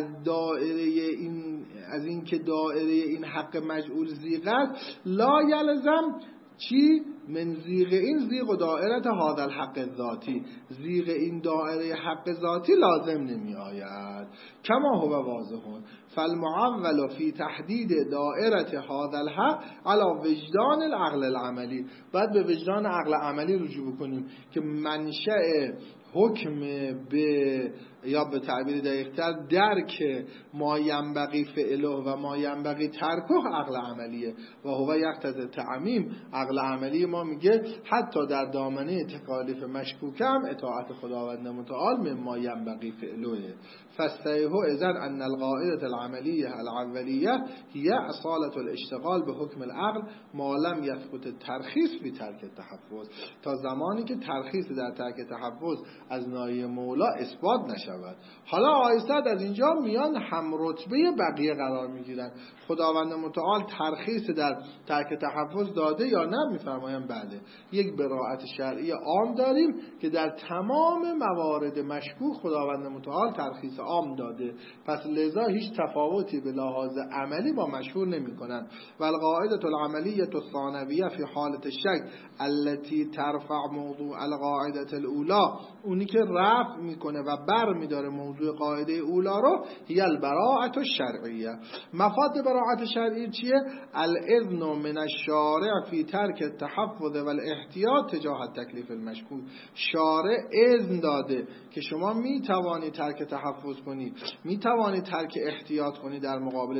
[SPEAKER 1] از این که دائره این حق مجعول ضیق است، لا یلزم چی؟ من زیغ این زیغ و دائرت هذا الحق ذاتی، زیغ این دائره حق ذاتی لازم نمی آید. کما هو واضحون فالمعول فی تحدید دائرت هذا الحق علی وجدان العقل العملی. بعد به وجدان عقل عملی رجوع کنیم که منشأ حکم به، یا به تعبیر دقیق‌تر درک ما ینبغی فعله و ما ینبغی ترکه عقل عملیه و هو یقتضی تعمیم. عقل عملی ما میگه حتی در دامنه تکالیف مشکوکه هم اطاعت خداوند متعال مما ینبغی فعله. فاستیه اذن ان القاعده العملیه الاولیه هي اصاله الاشتغال به حکم العقل ما لم یثبت الترخیص فی ترک التحفظ، تا زمانی که ترخیص در ترک تحفظ از ناحیه مولا اثبات نشود. حالا آیسته از اینجا میان هم رتبه بقیه قرار میگیرن. خداوند متعال ترخیص در ترک تحفظ داده یا نه؟ میفرمایند بله. یک براءت شرعی عام داریم که در تمام موارد مشکوک خداوند متعال ترخیص عام داده، پس لذا هیچ تفاوتی به لحاظ عملی با مشهور نمی کنند. و القاعده العملیه الثانویه فی حالت الشک التي ترفع موضوع القاعده الاولى، اونی که رفع میکنه و بر میداره موضوع قاعده اولا رو، هی البراءت الشرعیه. مفاد براءت شرعی چیه؟ الاذن من الشارع فی ترک التحفظ والاحتیاط تجاه تکلیف المشکوک. شارع اذن داده که شما میتوانی ترک تحفظ کنی، میتوانی ترک احتیاط کنی در مقابل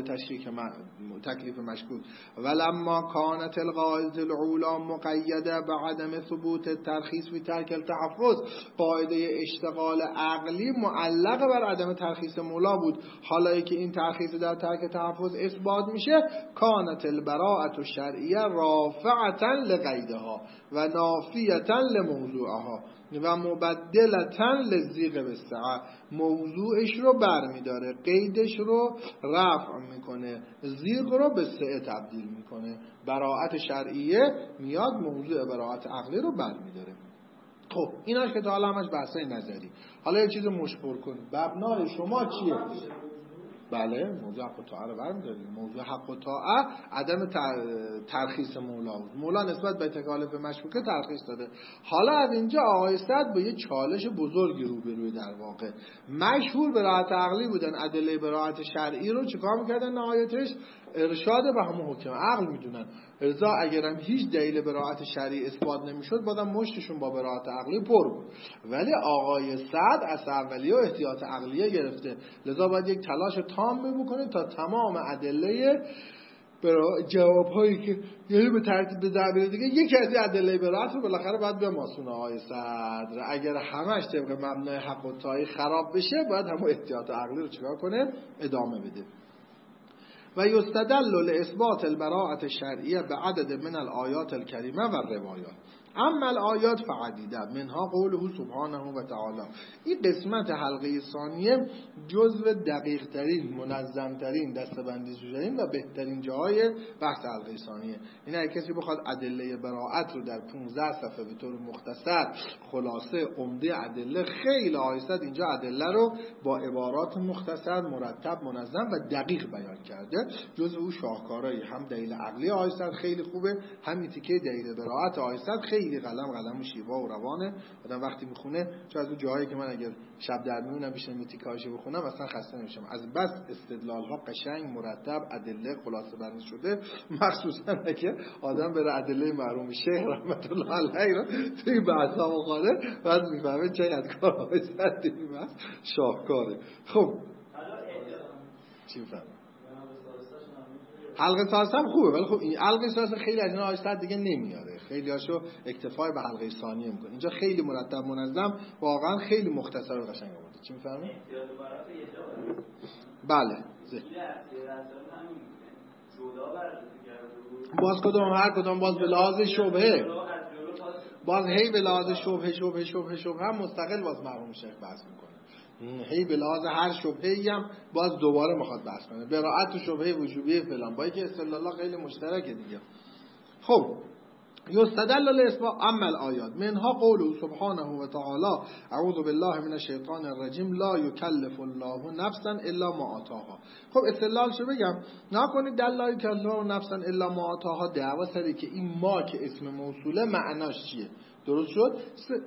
[SPEAKER 1] تکلیف مشکوک. ولما کانت القاعده الاولى مقیده بعدم ثبوت الترخیص فی ترک التحفظ، قاعده اشتغال عقلی معلق بر عدم ترخیص مولا بود. حالا که این ترخیص در ترک تحفظ اثبات میشه، کانت البراءة الشرعیه رافعة لقیدها و نافیة لموضوعها و مبدلة للزیغ بالسعه. موضوعش رو بر میداره، قیدش رو رفع میکنه، زیغ رو به سعه تبدیل میکنه. براءت شرعیه میاد موضوع براءت عقلی رو بر میداره. خب ایناش که تا همش بحثای نظری. حالا یه چیز مشخور کن، مبنای شما چیه؟ بله موضوع حق و طاعه رو برمی‌داریم. موضوع حق و طاعه عدم ترخیص مولا بود. مولا نسبت به تکالیف مشکوکه ترخیص داده. حالا از اینجا آقای سعد با یه چالش بزرگی روبروی در واقع مشهور براءت عقلی بودن، ادله براءت شرعی رو چیکار می‌کردن نهایتش ارشاد به همون حکم عقل میدونن. رضا اگرم هیچ دلیل براءت شرعی اثبات نمیشد بازم مشتشون با براءت عقلی پر بود. ولی آقای سعد از اولیه و احتیاط عقلیه گرفته، لذا باید یک تلاش تام بکنه تا تمام ادله جوابهایی که یعنی به ترتیب به تعبیر دیگه یکی از ادله براءت رو بالاخره باید بماسونه آقای صدر. اگر همش طبق مبنای حق و طاعه خراب بشه باید همون احتیاط عقلی رو چیکار کنه؟ ادامه بده. و یستدل لاثبات البراءة الشرعیه بعدد من الآیات الکریمه و الروایات. اما الآیات فعدیده منها قوله سبحانه و تعالی. این قسمت حلقه ثانیه جزو دقیق ترین، منظم ترین، دسته‌بندی شده‌ترین و بهترین جاهای بحث حلقه ثانیه. این اگه کسی بخواد ادله براءت رو در 15 صفحه به طور مختصر خلاصه عمده ادله، خیلی آیسته اینجا ادله رو با عبارات مختصر، مرتب، منظم و دقیق بیان کرده. جزو او شاهکارایی هم دلیل عقلی آیسته خیلی خوبه، هم تیکه دلیل براءت آیسته خیلی قلم و شیوا و روانه. آدم وقتی میخونه چون از اون جاهایی که من اگر شب در میونم بیشتر میتیکاشو بخونم اصلا خسته نمیشم، از بس استدلال ها قشنگ مرتب ادله خلاصه بندی شده. مخصوصا اگه آدم بره ادله مرحوم شیخ رحمت الله علیه رو توی بحثا مخاله بعد میفهمه چقدر کارهای سختی است، شاهکاره. خب چی میفهمه؟ حلقه ثالثه هم خوبه، ولی خب این حلقه ثالثه خیلی از اینا آیسته دیگه نمیاره، خیلی هاشو اکتفای به حلقه ثانیه میکنه. اینجا خیلی مرتب منظم، واقعا خیلی مختصر و قشنگ آورده. چی میفهمی؟ بله باز کدوم هر کدوم باز به لحاظ شبهه، باز هی به لحاظ شبهه هم مستقل باز مرحوم شیخ بحث میکنه. هی به لحاظ هر شبهه‌ای هم باز دوباره میخواد بحث کنه. براءت و شبهه وجوبیه فلان با اینکه استدلال خیلی مشترکه دیگه. خب یستدل للاثبات اما الآیات منها قوله سبحانه و تعالی اعوذ بالله من الشیطان الرجیم لا یکلف الله نفسا الا ما آتاها. خب استدلالش رو بگم، نکنید در لا یکلف الله نفسا الا ما آتاها دعوا سری که این ما که اسم موصوله معناش چیه. درست شد؟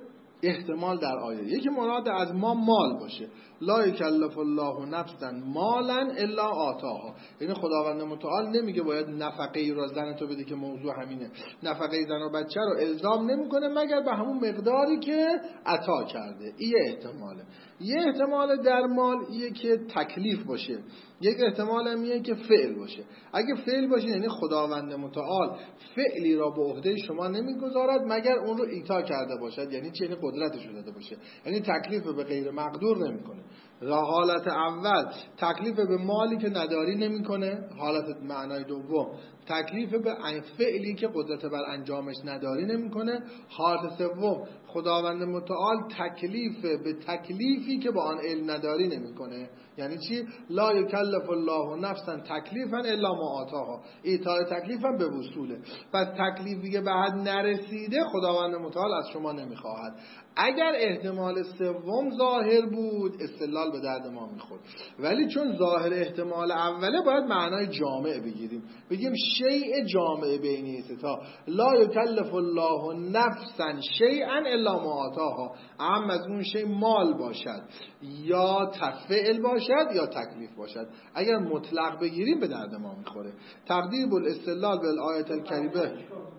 [SPEAKER 1] احتمال در آیه یکی مراد از ما مال باشه، لا یکلف الله نفسا مالا الا آتاها، یعنی خداوند متعال نمیگه باید نفقه ای را زن تو بده که موضوع همینه، نفقه زن و بچه رو الزام نمیکنه مگر به همون مقداری که عطا کرده. این احتماله. یه احتمال در مال ایه که تکلیف باشه، یک احتمال هم ایه که فعل باشه. اگه فعل باشه یعنی خداوند متعال فعلی را به عهده شما نمیگذارد مگر اون رو ایتا کرده باشد، یعنی چه قدرتش رو داده باشه، یعنی تکلیف به غیر مقدور نمیکنه. حالت اول تکلیف به مالی که نداری نمیکنه، حالت معنای دوم تکلیف به فعلی که قدرت بر انجامش نداری نمیکنه، حالت سوم خداوند متعال تکلیف به تکلیفی که با آن علم نداری نمیکنه. یعنی چی؟ لا یکلف الله نفسا تکلیفا الا ما آتاها، ایتای تکلیف هم به وصوله. پس تکلیفی که بعد نرسیده خداوند متعال از شما نمیخواهد. اگر احتمال سوم ظاهر بود استدلال به درد ما میخورد، ولی چون ظاهر احتمال اوله باید معنای جامع بگیریم، بگیم شیء جامع بینی ستا، لا یکلف الله نفسا شیئا الا ما آتاها، اما از اون شیء مال باشد یا تفعل باشد یا تکلیف باشد. اگر مطلق بگیریم به درد ما میخوره. تقدیر بالاستدلال بالآیه الکریمه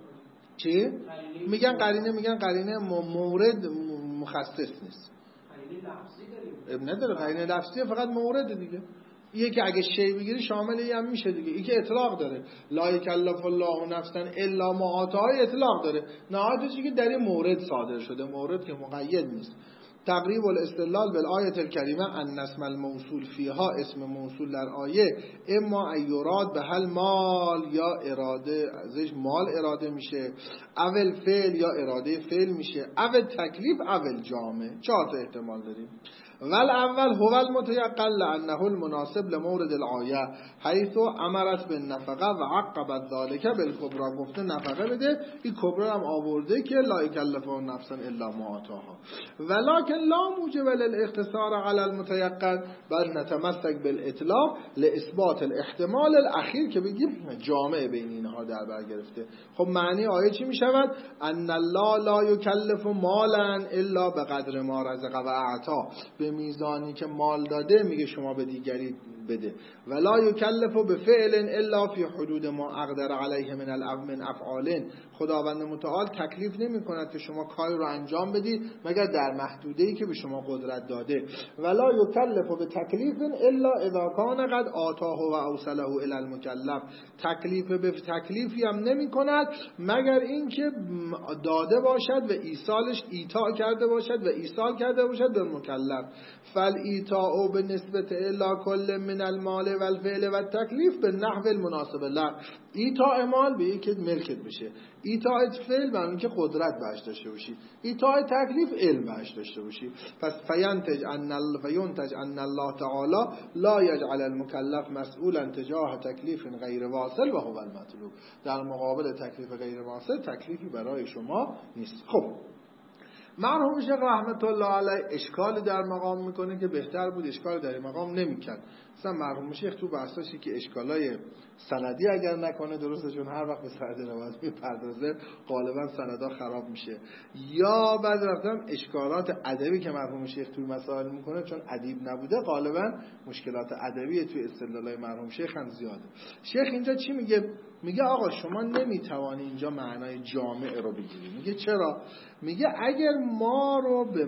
[SPEAKER 1] چی؟ میگن قرینه مورد مخصص نیست. قرینه نداره، قرینه لفظی فقط مورد دیگه. یه که اگه شی بگیری شامل یه هم میشه دیگه. این که اطلاق داره، لا یکلف الله نفسا الا ما آتاها اطلاق داره، نهایتش که در این مورد صادر شده، مورد که مقید نیست. تقریب الاستدلال بالآیه الکریمه ان اسم الموصول فیها، اسم موصول در آیه اما ایراد به هل مال یا اراده، ازش مال اراده میشه، اول فعل یا اراده فعل میشه، اول تکلیف اول جامع. 4 تا احتمال داریم. والاول هو المتيقن لانه المناسب لمورد الآیه حیث امرت بالنفقه و عقبت ذلك بالکبرى. گفته نفقه بده، این کبرا هم آورده که لا یکلف نفسا الا ما آتاها. ولکن لا موجب للاختصار على المتيقن بل نتمسك بالاطلاق لاثبات الاحتمال الاخیر که بگیم جامع بین اینها در بر گرفته. خب معنی آیه چی می شود؟ ان الله لا یکلف مالا الا بقدر ما رزق و اعطا، به میزانی که مال داده میگه شما به دیگری بده. ولا یکلف بفعل الا فی حدود ما اقدر علیه من افعال، خداوند متعال تکلیف نمی کند که شما کاری رو انجام بدید مگر در محدوده‌ای که به شما قدرت داده. ولا یکلف بتکلیف الا اذا کان قد آتاه و اوصله الی المکلف، تکلیف به تکلیفی هم نمی کند مگر اینکه داده باشد و ایصال کرده باشد به مکلف. فالایتاء بالنسبه الی کل من المال والفعل والتکلیف به نحو المناسب له، ایتاء مال به یک ملکت بشه، ایتاء فعل به اینکه قدرت بهش داشته باشی، ایتاء تکلیف علم بهش داشته باشی. پس فینتج ان الله تعالی لا یجعل المکلف مسئولا تجاه تکلیف غیر واصل و هو المطلوب، در مقابل تکلیف غیر واصل تکلیفی برای شما نیست. خب مرحوم شیخ رحمت الله علیه اشکال در مقام میکنه که بهتر بود اشکال در مقام نمیکرد. مثلا مرحوم شیخ تو بحثاشی که اشکالای سندی اگر نکنه درسته، چون هر وقت به سند روایت میپردازه غالبا سندا خراب میشه، یا بعضی وقتا هم اشکالات ادبی که مرحوم شیخ توی مسائل میکنه چون ادیب نبوده غالبا مشکلات ادبی توی استدلالای مرحوم شیخ هم زیاده. شیخ اینجا چی میگه؟ میگه آقا شما نمیتوانی اینجا معنای جامع رو بگیری. میگه چرا؟ میگه اگر ما رو به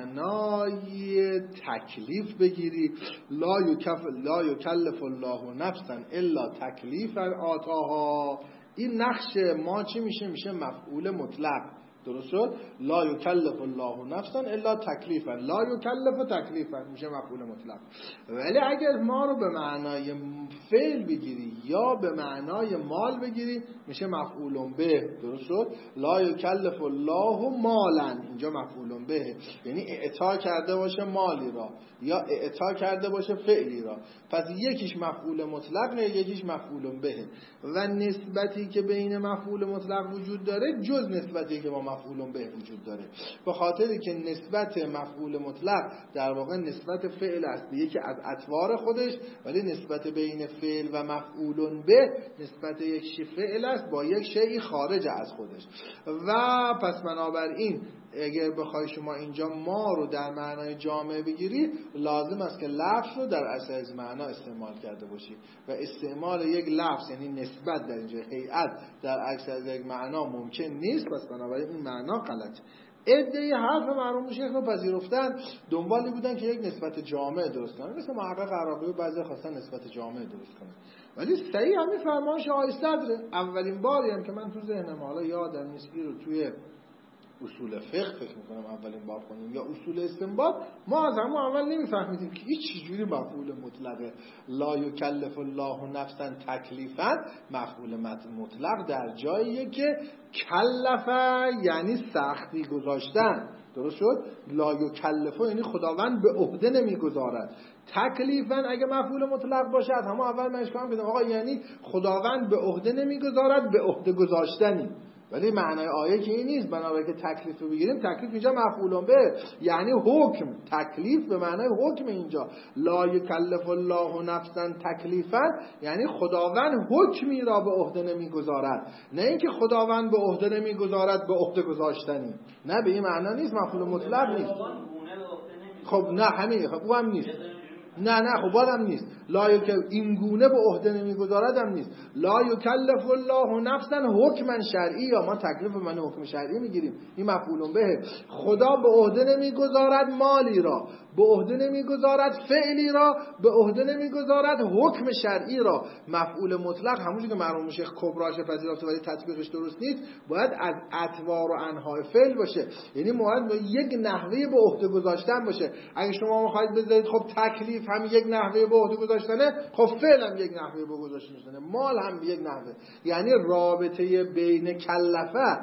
[SPEAKER 1] معنای تکلیف بگیری، لا یکلف الله نفسا الا تکلیفا آتاها، این نقش ما چی میشه؟ میشه مفعول مطلق. درست شد؟ لا یکلف الله نفسا الا تکلیفا، لا یکلف تکلیفا میشه مفعول مطلق. ولی اگر ما رو به معنای فعل بگیری یا به معنای مال بگیری میشه مفعول به. درست شد؟ لا یکلف الله مالا، اینجا مفعول به، یعنی اعطا کرده باشه مالی را یا اعطا کرده باشه فعلی را. پس یکیش مفعول مطلق نه، یکیش مفعول به. و نسبتی که بین مفعول مطلق وجود داره جز نسبتی که با مفعول به وجود داره، به خاطری که نسبت مفعول مطلق در واقع نسبت فعل است به یکی از اطوار خودش، ولی نسبت بین فعل و مفعول به نسبت یک فعل است با یک شیء خارج از خودش. و پس بنابراین اگر بخوای شما اینجا ما رو در معنای جامع بگیری لازم است که لفظ رو در اصل از معنا استعمال کرده باشی و استعمال یک لفظ یعنی نسبت در اینجا هیئت در عکس از یک معنا ممکن نیست. پس بنابراین این معنا غلطه. ادعای حرف مرحوم شیخ رو پذیرفتن، دنبالی بودن که یک نسبت جامع درست کنن، مثل محقق عراقی و بعضی خواستن نسبت جامع درست کنن، ولی صحیح همین فرمایش آقای صدره. اولین باری هم که من تو ذهنم، حالا یادم نیست رو توی اصول فقه میکنم اولین بار خوندیم یا اصول استنباط، ما از همون اول نمیفهمیدیم که این چجوری مفعول مطلقه. لا یکلف الله نفسا تکلیفا، مفعول مطلق در جاییه که کلفه یعنی سختی گذاشتن. درست شد؟ لا یکلف یعنی خداوند به عهده نمیگذارد. تکلیفا اگه مفعول مطلق باشه از همون اول من اشکام کردم آقا یعنی خداوند به عهده نمیگذارد، به عهده گذاشتنی. ولی معنای آیه که این نیست. بنابراین که تکلیف رو بگیریم، تکلیف اینجا مفعول به یعنی حکم، تکلیف به معنای حکم اینجا. لا یکلف الله نفسا تکلیفا یعنی خداوند حکمی را به عهده نمیگذارد، نه اینکه خداوند به عهده نمیگذارد به عهده گذاشتنی. نه به این معنا نیست، مفعول مطلق نیست. خب نه همین، خب او هم نیست. نه خب بادم نیست. این گونه به عهده نمیگذارد هم نیست. لا یکلف الله نفسا حکما شرعی، یا ما تکلیف من حکم شرعی میگیریم، این مفعول به. خدا به عهده نمیگذارد مالی را، به عهده نمیگذارد فعلی را، به عهده نمیگذارد حکم شرعی را. مفعول مطلق همونجوری که مرحوم شیخ کبراش پذیرفته ولی تطبیقش درست نیست، باید از اطوار و انواع فعل باشه، یعنی باید یک نحوه به عهده گذاشتن باشه. اگه شما میخواید بذارید خب تکلیف هم یک نحوه به عهده گذاشتنه، خب فعل هم یک نحوه به گذاشتنه، مال هم یک نحوه، یعنی رابطه بین کلفه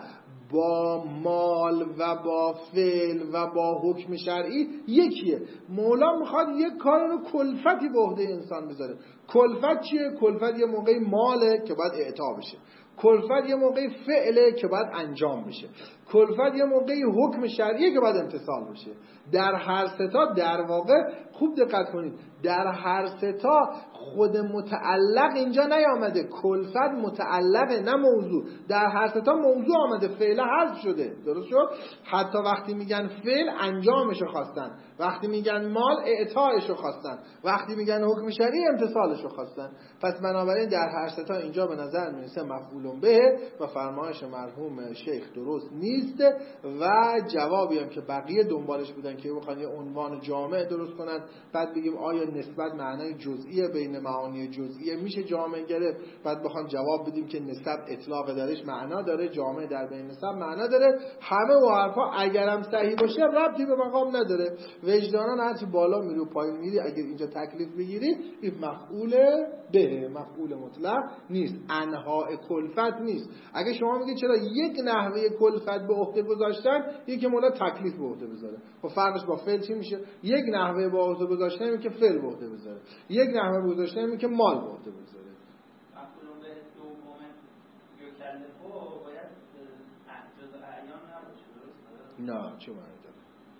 [SPEAKER 1] با مال و با فعل و با حکم شرعی یکیه. مولا میخواد یک کار رو کلفتی به عهده انسان بذاره. کلفت چیه؟ کلفت یه موقعی ماله که باید اعطا بشه، کلفت یه موقعی فعله که باید انجام بشه، کلفت یه موقعی حکم شرعیه که باید امتثال بشه. در هر ستا در واقع خوب دقت کنید، در هر ستا خود متعلق اینجا نیامده، کلفت متعلقه نه موضوع. در هر ستا موضوع آمده، فعل حذف شده. درست شد؟ حتی وقتی میگن فعل انجامشو خواستن، وقتی میگن مال اعطایشو خواستن، وقتی میگن حکم شرعی امتثالشو خواستن. پس بنابراین در هر ستا اینجا به نظر میرسه مفعول به و فرمایش مرحوم شیخ درست نیست و جوابی هم که بقیه دنبالش بودن که بخوان یه عنوان جامع درست کنن، بعد بگیم آیا نسبت معنای جزئیه بین معانی جزئیه میشه جامع گرفت، بعد بخوام جواب بدیم که نسب اطلاق درش معنا داره، جامع در بین نسب معنا داره. همه و حرفا اگرم صحیح باشه ربطی به مقام نداره. وجدانان هرچی بالا میری و پایین میری اگر اینجا تکلیف بگیری این مفعول به، مفعول مطلق نیست، انواع کلفت نیست. اگه شما میگید چرا یک نحوه کلفت به عهده گذاشتن، یکی مولا تکلیف به عهده بذاره، و فرقش با فعل چی میشه؟ یک نحوه به عهده گذاشتن اینه که فعل به عهده بذاره، یک نحوه به گذاشتن اینه که مال به عهده بذاره.
[SPEAKER 2] مفعول به دوم یکلفو باید جزء اعیان نباشه، درسته؟
[SPEAKER 1] نه چه معنی داره؟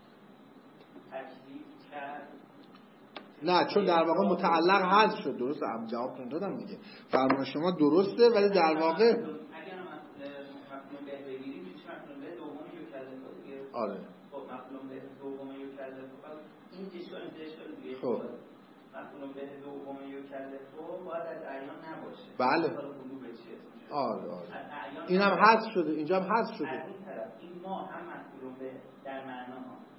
[SPEAKER 2] تکلیف کرد.
[SPEAKER 1] نه چون در واقع متعلق حذف شد. درسته، جوابتون دادم دیگه. فرمان شما درسته ولی در واقع
[SPEAKER 2] اگر مفعول به بگیریم میشه مفعول به دوم یکلفو دیگه.
[SPEAKER 1] آره.
[SPEAKER 2] خب مفعول به دوم یکلفو این اشکال دیگه.
[SPEAKER 1] خب
[SPEAKER 2] مفعول به دوم یکلفو باید از اعیان نباشه.
[SPEAKER 1] بله. آره. این هم حذف شده، اینجا هم حذف شده.
[SPEAKER 2] از این طرف این ما هم مفعول به در معنا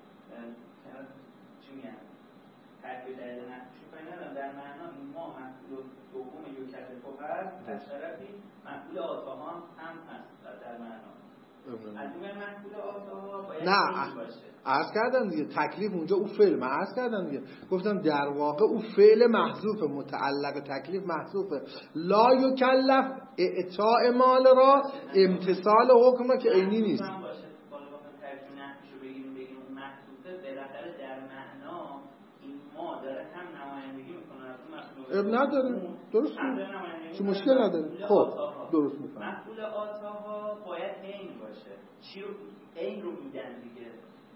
[SPEAKER 2] چی میگن؟ ترکیب دلیل نفسش کنه در معنا این ما مفعول دوم یکلفو هست، از طرفی مفعول آتاها هم هست در معنا. از اون مفعول آتاها باید
[SPEAKER 1] نه
[SPEAKER 2] باشه.
[SPEAKER 1] عرض کردم دیگه تکلیف اونجا او فعل، من عرض کردم دیگه، گفتم در واقع او فعل محذوفه، متعلق تکلیف محذوفه. لا یکلف اعطاء مال را امتثال حکم که عینی نیست. اب نداره، درست چه مشکل نداره. خب درست میفهم.
[SPEAKER 2] مفعول آتاها باید عین باشه. چی رو عین رو میدن دیگه.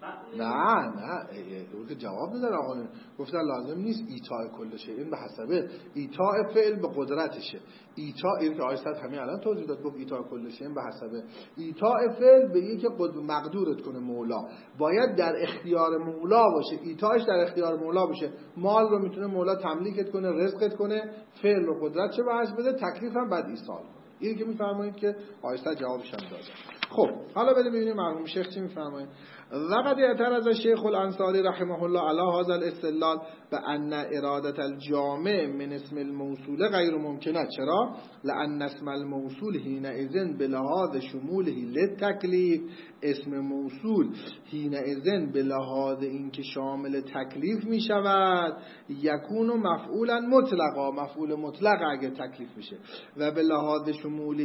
[SPEAKER 1] نه اون که جواب نداره آقایون. گفتن لازم نیست ایتاء کل شیء به حسبه، ایتاء فعل به قدرتشه. ایتاء این که آیه همین الان توضیح داد، گفت ایتاء کل شیء به حسبه. ایتاء فعل به یکی مقدورت کنه مولا، باید در اختیار مولا باشه، ایتاءش در اختیار مولا باشه. مال رو میتونه مولا تملیکت کنه، رزقت کنه، فعل رو قدرت چه بهش بده، تکلیف هم بعد ایصال کنه. اینی که میفرمایید که آیه جوابش هم داده. خب حالا ببینیم مرحوم شیخ چی میفرمایید. وقد اعترض الشیخ الانصاری رحمه الله علی هذا الاستدلال بان اراده الجامع من اسم الموصول غیر ممکنه. چرا؟ لان اسم الموصول حینئذ بلحاظ شموله للتکلیف، اسم موصول حینئذ بلحاظ اینکه شامل تکلیف می شود، یکون مفعولا مطلقا، مفعول مطلق اگه تکلیف بشه، و بلحاظ شموله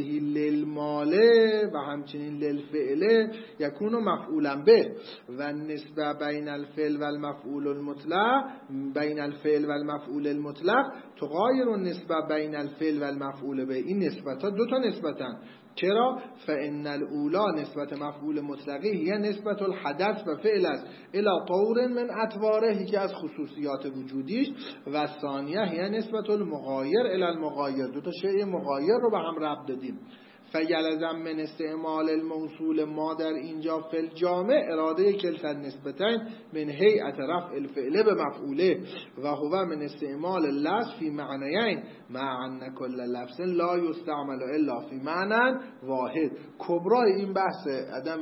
[SPEAKER 1] للمال و همچنین للفعل یکون مفعولا به. و نسبه بین الفعل و المفعول المطلق، بین الفعل و المفعول المطلق تغایر النسبه بین الفعل و المفعول به. این نسبت ها دو تا نسبتن. چرا؟ فان الاولا نسبت مفعول مطلقی هي نسبت الحدث و فعل است الی طور من اطواره، یکی از خصوصیات وجودیش، و ثانیه هي نسبت المغایر الی المغایر، دو تا شیء مغایر رو به هم ربط دادیم. فیلزم من استعمال الموصول ما در اینجا فی الجامع اراده کلتا النسبتین من هیئت رفع الفعل به مفعوله و هو من استعمال اللفظ فی معنیین مع ان کل لفظ لا یستعمل الا فی معنی واحد. کبرای این بحث عدم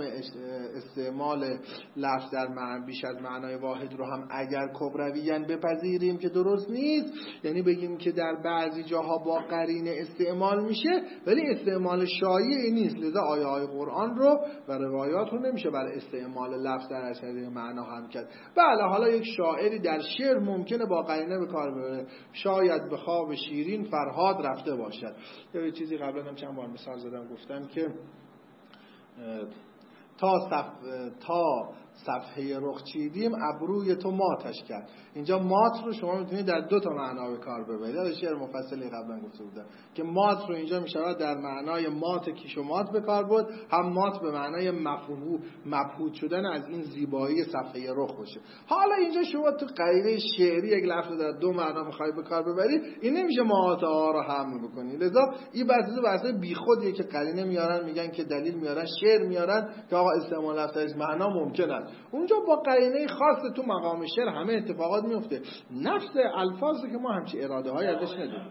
[SPEAKER 1] استعمال لفظ در معنی بیش از معنای واحد رو هم اگر کبرویان بپذیریم که درست نیست، یعنی بگیم که در بعضی جاها با قرینه استعمال میشه ولی استعمال شایعی نیست، لذا آیه های قرآن رو و روایات رو نمیشه برای استعمال لفظ در اثر معنا هم کرد. بله حالا یک شاعری در شعر ممکنه با قرینه به کار ببره، شاید به خواب شیرین فرهاد رفته باشد. یه چیزی قبلا هم چند بار مثال زدم، گفتم که تا صفحه رخ چیدیم ابروی تو ماتش کرد. اینجا مات رو شما میتونید در دو تا معنا به کار ببرید. در شعر مفصلی قبلا گفته بودم که مات رو اینجا میشود در معنای مات کیش و مات به کار برد، هم مات به معنای مبهوت شدن از این زیبایی صفحه رخ باشه. حالا اینجا شما تو قاعده شعری یک لفظ در دو معنا میخوای به کار ببرید، این نمیشه مات ها رو حمل بکنی. لذا این بحث بیخودیه که قرینه میارن میگن که دلیل میارن، شعر میارن که آقا استعمال لفظ از معنا ممکن است. اونجا با قرینه خاص تو مقام شعر همه اتفاقات میفته. نفس الفاظی که ما همچی اراده های ازش نداریم.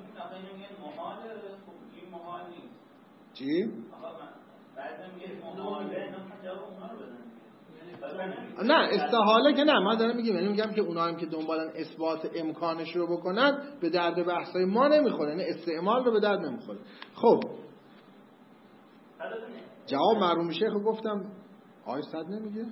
[SPEAKER 1] چی؟ نه استحاله که نه، ما دارم میگیم، یعنی میگم که اونا هم که دنبالن اثبات امکانش رو بکنن به درد بحثای ما نمیخوره، یعنی استعمال رو به درد نمیخوره. خب جواب مرحوم شیخ رو گفتم. آیه صد نمیگه؟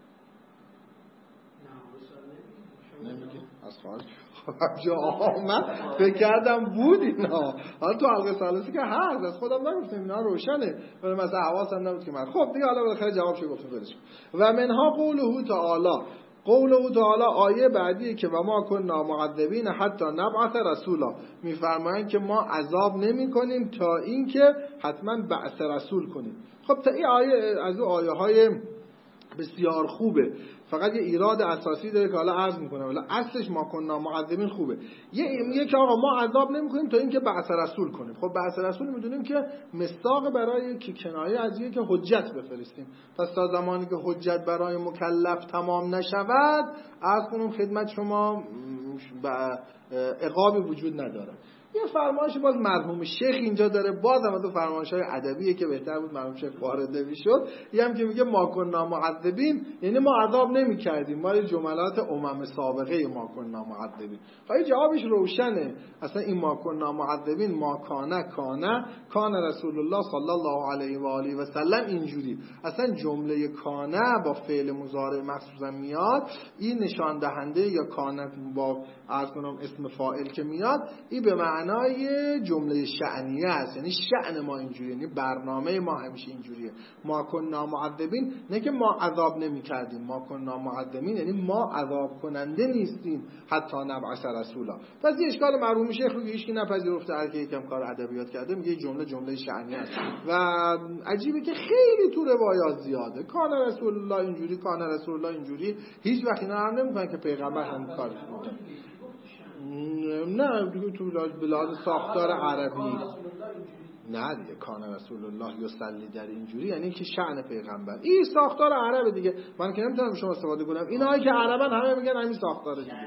[SPEAKER 1] نمیگه از خارج. جا من فکر کردم بود اینا، حالا تو حلقه ثالثی که هست از خودم نگفتم اینا روشنه، ولی مثلا حواسم نبود که من. خب دیگه حالا بالاخره جوابشو گفتم برش. و منها قوله تعالی آیه بعدی که و ما کنا معذبین حتی نبعث رسولا، میفرمایند که ما عذاب نمی کنیم تا اینکه حتما بعث رسول کنیم. خب تا این آیه از اون آیه های بسیار خوبه، فقط یه ایراد اساسی داره که حالا عرض میکنم، ولی اصلش ما کنا معذبین خوبه. میگه که آقا ما عذاب نمیکنیم تا اینکه بعث رسول کنیم. خب بعث رسول میدونیم که مصداق برای که کنایه از اینه که حجت بفرستیم. پس تا زمانی که حجت برای مکلف تمام نشود، عرض کنم خدمت شما عقابی وجود نداره. یه فرمایش باز مرحوم شیخ اینجا داره، باز هم از فرمایش‌های ادبیه که بهتر بود مرحوم شیخ وارد نمی‌شد. یه هم که میگه ما کنا معذبین، یعنی ما عذاب نمی‌کردیم، ما جملات سابقه ما کنا معذبین. خب جوابش روشنه. اصلا این ما کنا معذبین ما کان رسول الله صلی الله علیه و آله و سلم اینجوری. اصلا جمله کانه با فعل مضارع مخصوصا میاد، این نشان دهنده یا کانه با عرض کنم اسم فاعل که میاد، این به معنای جمله شأنیه است، یعنی شأن ما اینجوریه، یعنی برنامه ما همیشه اینجوریه. ما کنا معذبین، نه که ما عذاب نمی کردیم، ما کنا معذبین یعنی ما عذاب کننده نیستیم حتی نبعث رسولا. پس این اشکال مرحوم شیخ رو هیچ کی نپذیرفته، هر کی یکم کار ادبیات کرده میگه جمله شأنیه است. و عجیبه که خیلی تو روایات زیاده کان رسول الله اینجوری، کان رسول الله اینجوری، هیچ وقت اینا هم نمیگن که پیغمبر هم کار کنه. نه دیگه تو بلاد ساختار عربی نه دیگه کان رسول الله یصلی در اینجوری یعنی که شأن پیغمبر، این ساختار عربه دیگه، من که نمیتونم شما استفاده کنم. اینایی که عربن همه میگن همین ساختاره دیگه.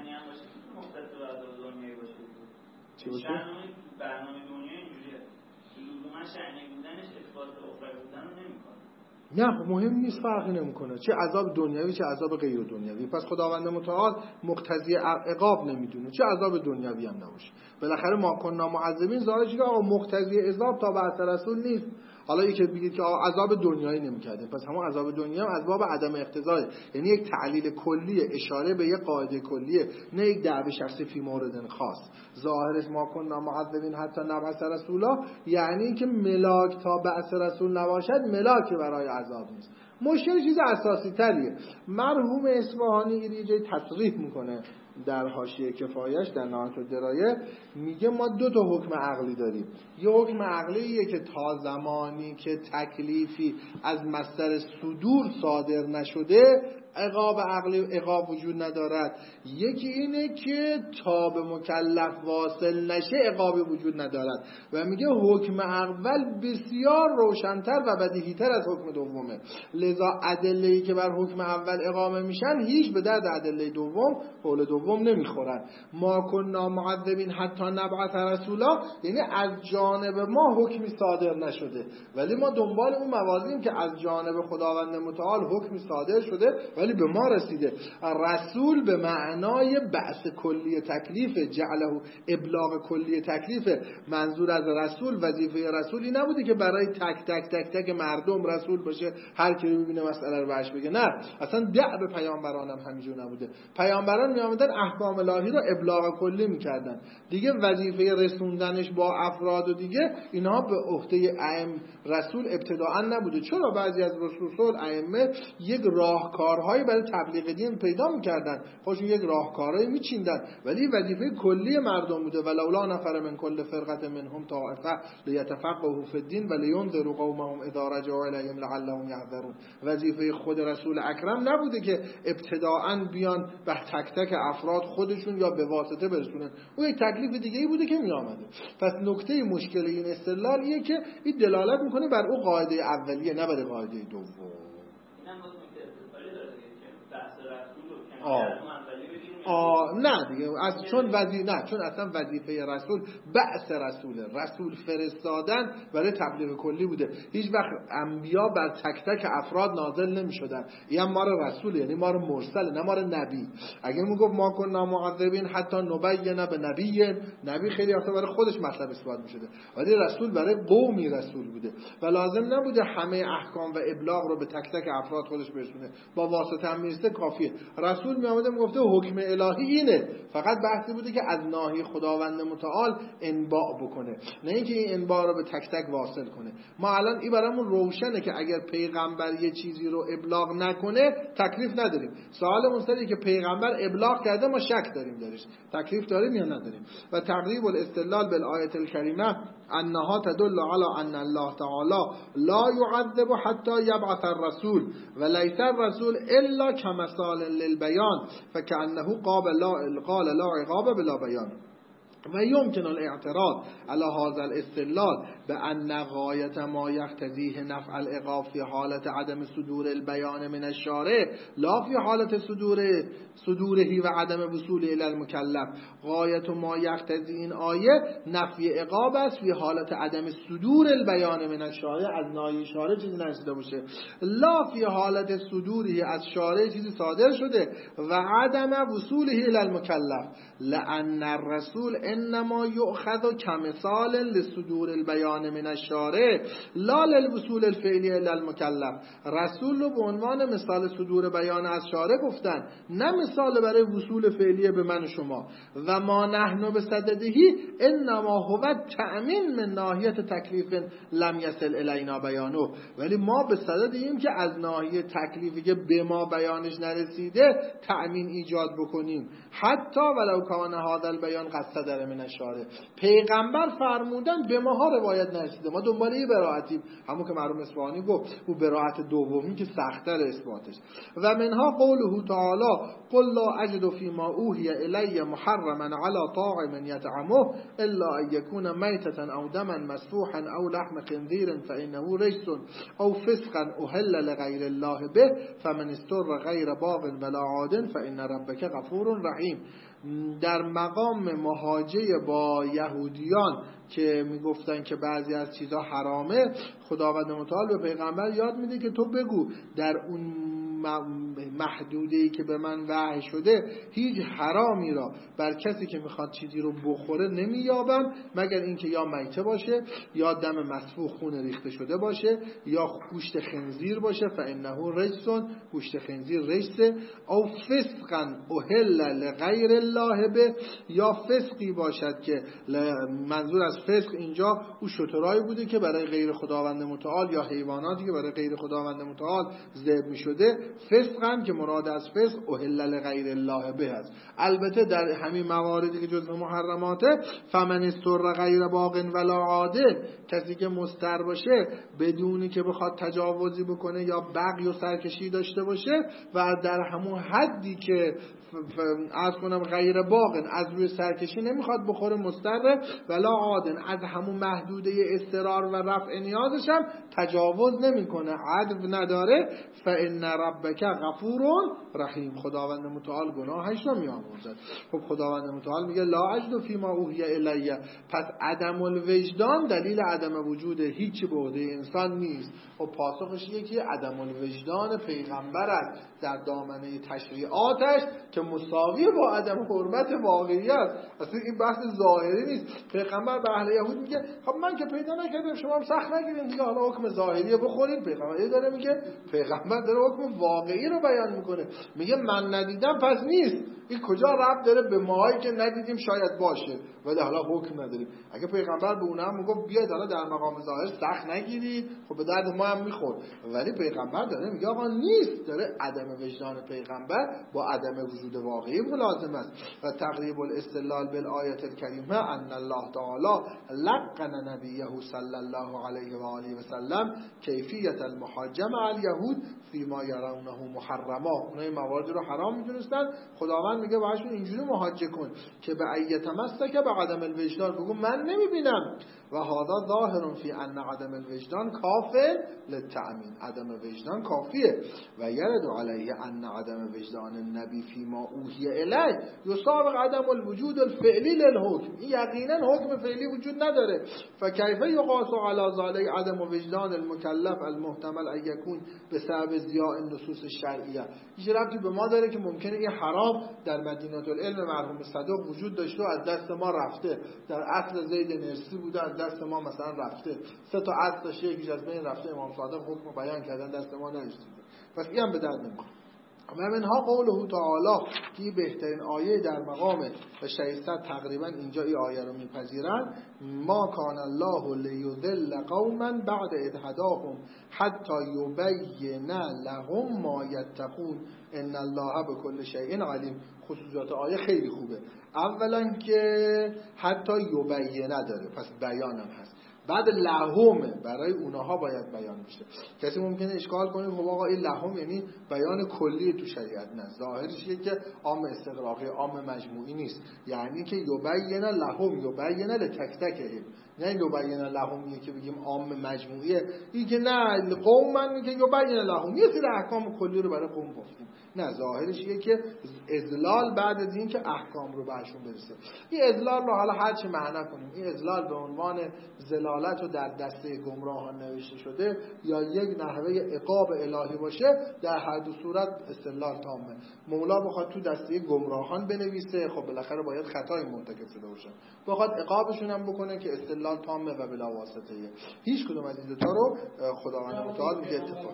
[SPEAKER 1] چی باشه؟
[SPEAKER 2] برنامه دنیا اینجوریه، لزوما شأنی بودنش اثبات اخروی بودن رو نمیکنه.
[SPEAKER 1] نه مهم نیست، فرقی نمیکنه چه عذاب دنیوی چه عذاب غیر دنیوی. پس خداوند متعال مقتضی عقاب نمیدونه، چه عذاب دنیوی هم نباشه. بالاخره ما کنا معذبین ظاهرش که آقا مقتضی عذاب تا بعث رسول نیست. حالا یکی بگید که عذاب دنیایی نمی‌کردیم، پس همون عذاب دنیا هم از باب عدم اقتضای، یعنی یک تعلیل کلیه، اشاره به یک قاعده کلیه، نه یک دعوی شخصی فی مورد خاص. ظاهرش ما کنا معذبین حتی نبعث رسولا، یعنی که ملاک تا بعث رسول نباشد ملاک برای عذاب نیست. مشکل چیز اساسی تریه. مرحوم اصفهانی این جای تصریح میکنه در حاشیه کفایش در نهایت الدرایه، میگه ما دو تا حکم عقلی داریم. یه حکم عقلیه که تا زمانی که تکلیفی از مصدر صدور صادر نشده عقاب عقلی عقاب وجود ندارد. یکی اینه که تا به مکلف واصل نشه عقاب وجود ندارد و میگه حکم اول بسیار روشن‌تر و بدیهی‌تر از حکم دومه. لذا ادله‌ای که بر حکم اول اقامه میشن هیچ به درد ادله دوم قول دوم نمیخورن. ما کنا معذبین حتی نبعث رسولا، یعنی از جانب ما حکمی صادر نشده ولی ما دنبال اون موازیم که از جانب خداوند متعال حکمی صادر شده ولی ولی به ما رسیده. رسول به معنای بعث کلی تکلیف، جعله ابلاغ کلی تکلیف. منظور از رسول، وظیفه رسولی نبوده که برای تک تک تک تک مردم رسول باشه، هر کی رو ببینه مسئله رو بهش بگه. نه، اصلا دعو پیامبران هم همینجور نبوده. پیامبران می آمدن احکام الهی رو ابلاغ کلی میکردن، دیگه وظیفه رسوندنش با افراد و دیگه اینها به عهده رسول ابتداء نبوده. چرا بعضی از رسول ائمه یک راهکارهایی برای تبلیغ دین پیدا میکردن، خودشون یک راهکارهایی میچیندن، ولی وظیفه کلی مردم بوده. ولولا نفر من کل فرقه منهم طائفه لیتفقهوا فی الدین ولینذروا قومهم اذا رجعوا الیهم لعلهم یحذرون. وظیفه خود رسول اکرم نبوده که ابتداء بیان به تک تک افراد خودشون یا به واسطه برسونن، اون یک تکلیف دیگه ای بوده که می آمده. پس نکته مشکل این استدلال اینه که این دلالت میکنه بر اون قاعده اولیه، نه بر قاعده دوم.
[SPEAKER 2] اینم باز نکته استدلالی داره که بحث رسول رو کنار
[SPEAKER 1] نه دیگه چون اصلا وظیفه رسول بعث رسول فرستادن برای تبلیغ کلی بوده. هیچ وقت انبیا بر تک تک افراد نازل نمی شدن. یعنی ما رو رسول، یعنی ما رو مرسل، نه ما رو نبی. اگه میگفت ما کنا معذبین حتی نبین به نبی خیلی وقتا برای خودش مطلب اثبات می شده، ولی رسول برای قومی رسول بوده و لازم نبوده همه احکام و ابلاغ رو به تک تک افراد خودش برسونه، با واسطه هم میرسه کافیه. رسول می اومده میگفته حکم الهی اینه، فقط بحثی بوده که از ناحیه خداوند متعال انباء بکنه، نه اینکه این انباء رو به تک تک واصل کنه. ما الان این برامون روشنه که اگر پیغمبر یه چیزی رو ابلاغ نکنه تکلیف نداریم. سوالمون سریه که پیغمبر ابلاغ کرده ما شک داریم درش، تکلیف داریم یا نداریم. و تقریب الاستدلال بالآیه الکریمه انها تدل على ان الله تعالی لا يعذب حتى يبعث الرسول وليس الرسول الا كمثال للبيان فكأنه قال لا عقاب بلا بيان. و يمكن الاعتراض على هذا الاستدلال بأن غاية ما يقتضيه نفع العقاب في حالة عدم صدور البيان من الشارع لا في حالة صدوره و عدم وصوله الى المكلف. غایت ما یقتضی این آیه نفی عقاب است فی حالت عدم صدور البیان من الشارع، از ناحیه شارع چیزی نرسیده باشه، لا فی حالت صدوره از شارع چیزی صادر شده و عدم وصوله الى المکلف لأن الرسول انما یؤخذ کمثال لصدور البیان من الشارع لا للوصول الفعلی الى المکلف. رسول رو به عنوان مثال صدور بیان از شارع گفتن، نه مثال برای وصول فعلی به من و شما. و ما نحن بصددهی انما هو تأمین من ناحیه تکلیف لم یصل الینا بیانه. ولی ما به صددیم که از ناحیه تکلیفی که به ما بیانش نرسیده تأمین ایجاد بکنیم، حتی ولو کان هذا البیان قد صدر من الشارع. پیغمبر فرمودن به ماها روایت نرسیده، ما دنباله براءتیم، همون که مرحوم اصفهانی گفت او براءت دومی که سخت‌تر اثباتش. و منها قوله تعالی قل لا اجد فيما اوحي الی محرما على طاعم يطعمه الا ان يكون میتة او دما مسفوحا او لحم خنزير فانه رجس او فسقا احل لغیر الله به فمن استر غیر باغ ولا عاد فان ربک غفور رحیم. در مقام مهاجه با یهودیان که میگفتن که بعضی از چیزها حرامه، خداوند متعال به پیغمبر یاد میده که تو بگو در اون محدوده‌ای که به من وحی شده هیچ حرامی را بر کسی که میخواد چیزی رو بخوره نمییابم مگر اینکه یا میته باشه یا دم مسفوح خون ریخته شده باشه یا گوشت خنزیر باشه فانه رجس، گوشت خنزیر رجسه، او فسقا احل لغیر الله به، یا فسقی باشد که منظور از فسق اینجا او شترایی بوده که برای غیر خداوند متعال یا حیواناتی که برای غیر خداوند متعال ذبح میشده، فسقن که مراد از فسق احل لغیر الله به است. البته در همین مواردی که جزء محرماته فمن استر غیر باغ ولا عاد، کسی که مستر باشه بدونی که بخواد تجاوزی بکنه یا بغی و سرکشی داشته باشه و در همون حدی که از کنم غیر باغ از روی سرکشی نمیخواد بخوره مستر ولا عادن، از همون محدوده اضطرار و رفع نیازش هم تجاوز نمیکنه، عدو نداره، فإن ربک ربک غفور رحیم. خداوند متعال گناهش رو میآمرزد. خب خداوند متعال میگه لا اجد فیما اوحی الی، پس عدم الوجدان دلیل عدم وجود هیچ به عهده انسان نیست. خب پاسخش یکی عدم الوجدان پیغمبر است در دامنه تشریعاتش که مساوی با عدم حرمت واقعی است. اصلا این بحث ظاهری نیست. پیغمبر به اهل یهود میگه خب من که پیدا نکردم، شما هم سخت نگیرید دیگه، حالا حکم ظاهری بخورید. پیغمبر داره میگه، پیغمبر داره حکم واقعی رو بیان میکنه، میگه من ندیدم پس نیست. این کجا ربط داره به ماهایی که ندیدیم شاید باشه ولی حالا حکم نداریم؟ اگه پیغمبر به اونها میگه بیاید حالا در مقام ظاهر سخت نگیرید، خب به درد ما هم میخورد. ولی پیغمبر داره میگه آقا نیست، داره عدم وجدان پیغمبر با عدم وجود واقعی ملازم است. و تقریب الاستدلال بالآیه الکریمه ان الله تعالی لقن نبیه صلی الله علیه و آله و سلم کیفیت المحاجمه الیهود فیما یرونه محرما. اونها موارد رو حرام میدونستن، خداوند میگه باهاشون اینجوری محاجه کن که به ایت مسلک به عدم الوجدان، بگو من نمیبینم. و هذا ظاهر فی ان عدم الوجدان کافی للتأمین، عدم وجدان کافیه. و یرد علیه ان عدم وجدان النبی فیما اوحی الیه یسابق عدم الوجود الفعلی للحکم. این یقینا حکم فعلی وجود نداره. فکیف یقاس علی ذلک عدم وجدان المکلف المحتمل ان یکون بسبب ضیاع النصوص الشرعیه. هیچ ربطی به ما داره که ممکنه این حرام در مدینه العلم مرحوم صدوق وجود داشته و از دست ما رفته، در اصل زید نرسی بوده از دست ما مثلا رفته، 3 تا اصل داشته یکیش از بین رفته، امام صادق حکم بیان کردن دست ما نرسیده، پس این هم به درد نمیخوره. و منها قوله تعالی که بهترین آیه در مقام و 600 تقریبا اینجا این آیه رو میپذیرن، ما کان الله لیضل قوما بعد اذ هداهم حتی یبین لهم ما یتقون ان الله بكل شیء علیم. خصوصیات آیه خیلی خوبه. اولا که حتی یبینه داره، پس بیانم هست. بعد لهم برای اونها باید بیان بشه. کسی ممکنه اشکال کنه خب آقا این لهم یعنی بیان کلی تو شریعت؟ نه، ظاهرش اینه که عام استغراقی، عام مجموعی نیست. یعنی که یبین لهم، یبین لتک تکهم، نه یبین لهم که بگیم عام مجموعیه. این که نه قوم من میگه یبین لهم یه سری احکام کلی رو برای قوم گفتیم. نه، ظاهرش اینه که اذلال بعد از این که احکام رو بهشون برسه. این اذلال رو حالا هر چی معنا کنیم، این اذلال به عنوان ذلالت رو در دسته گمراهان نوشته شده یا یک نحوه عقاب الهی باشه، در هر دو صورت استدلال تامه. مولا بخواد تو دسته گمراهان بنویسه، خب بالاخره باید خطای مرتکب شده باشه. بخواد عقابشون هم بکنه که استدلال تامه و بلا واسطه. هیچ کدوم از این دو تا رو خداوند متعال میگه اتفاق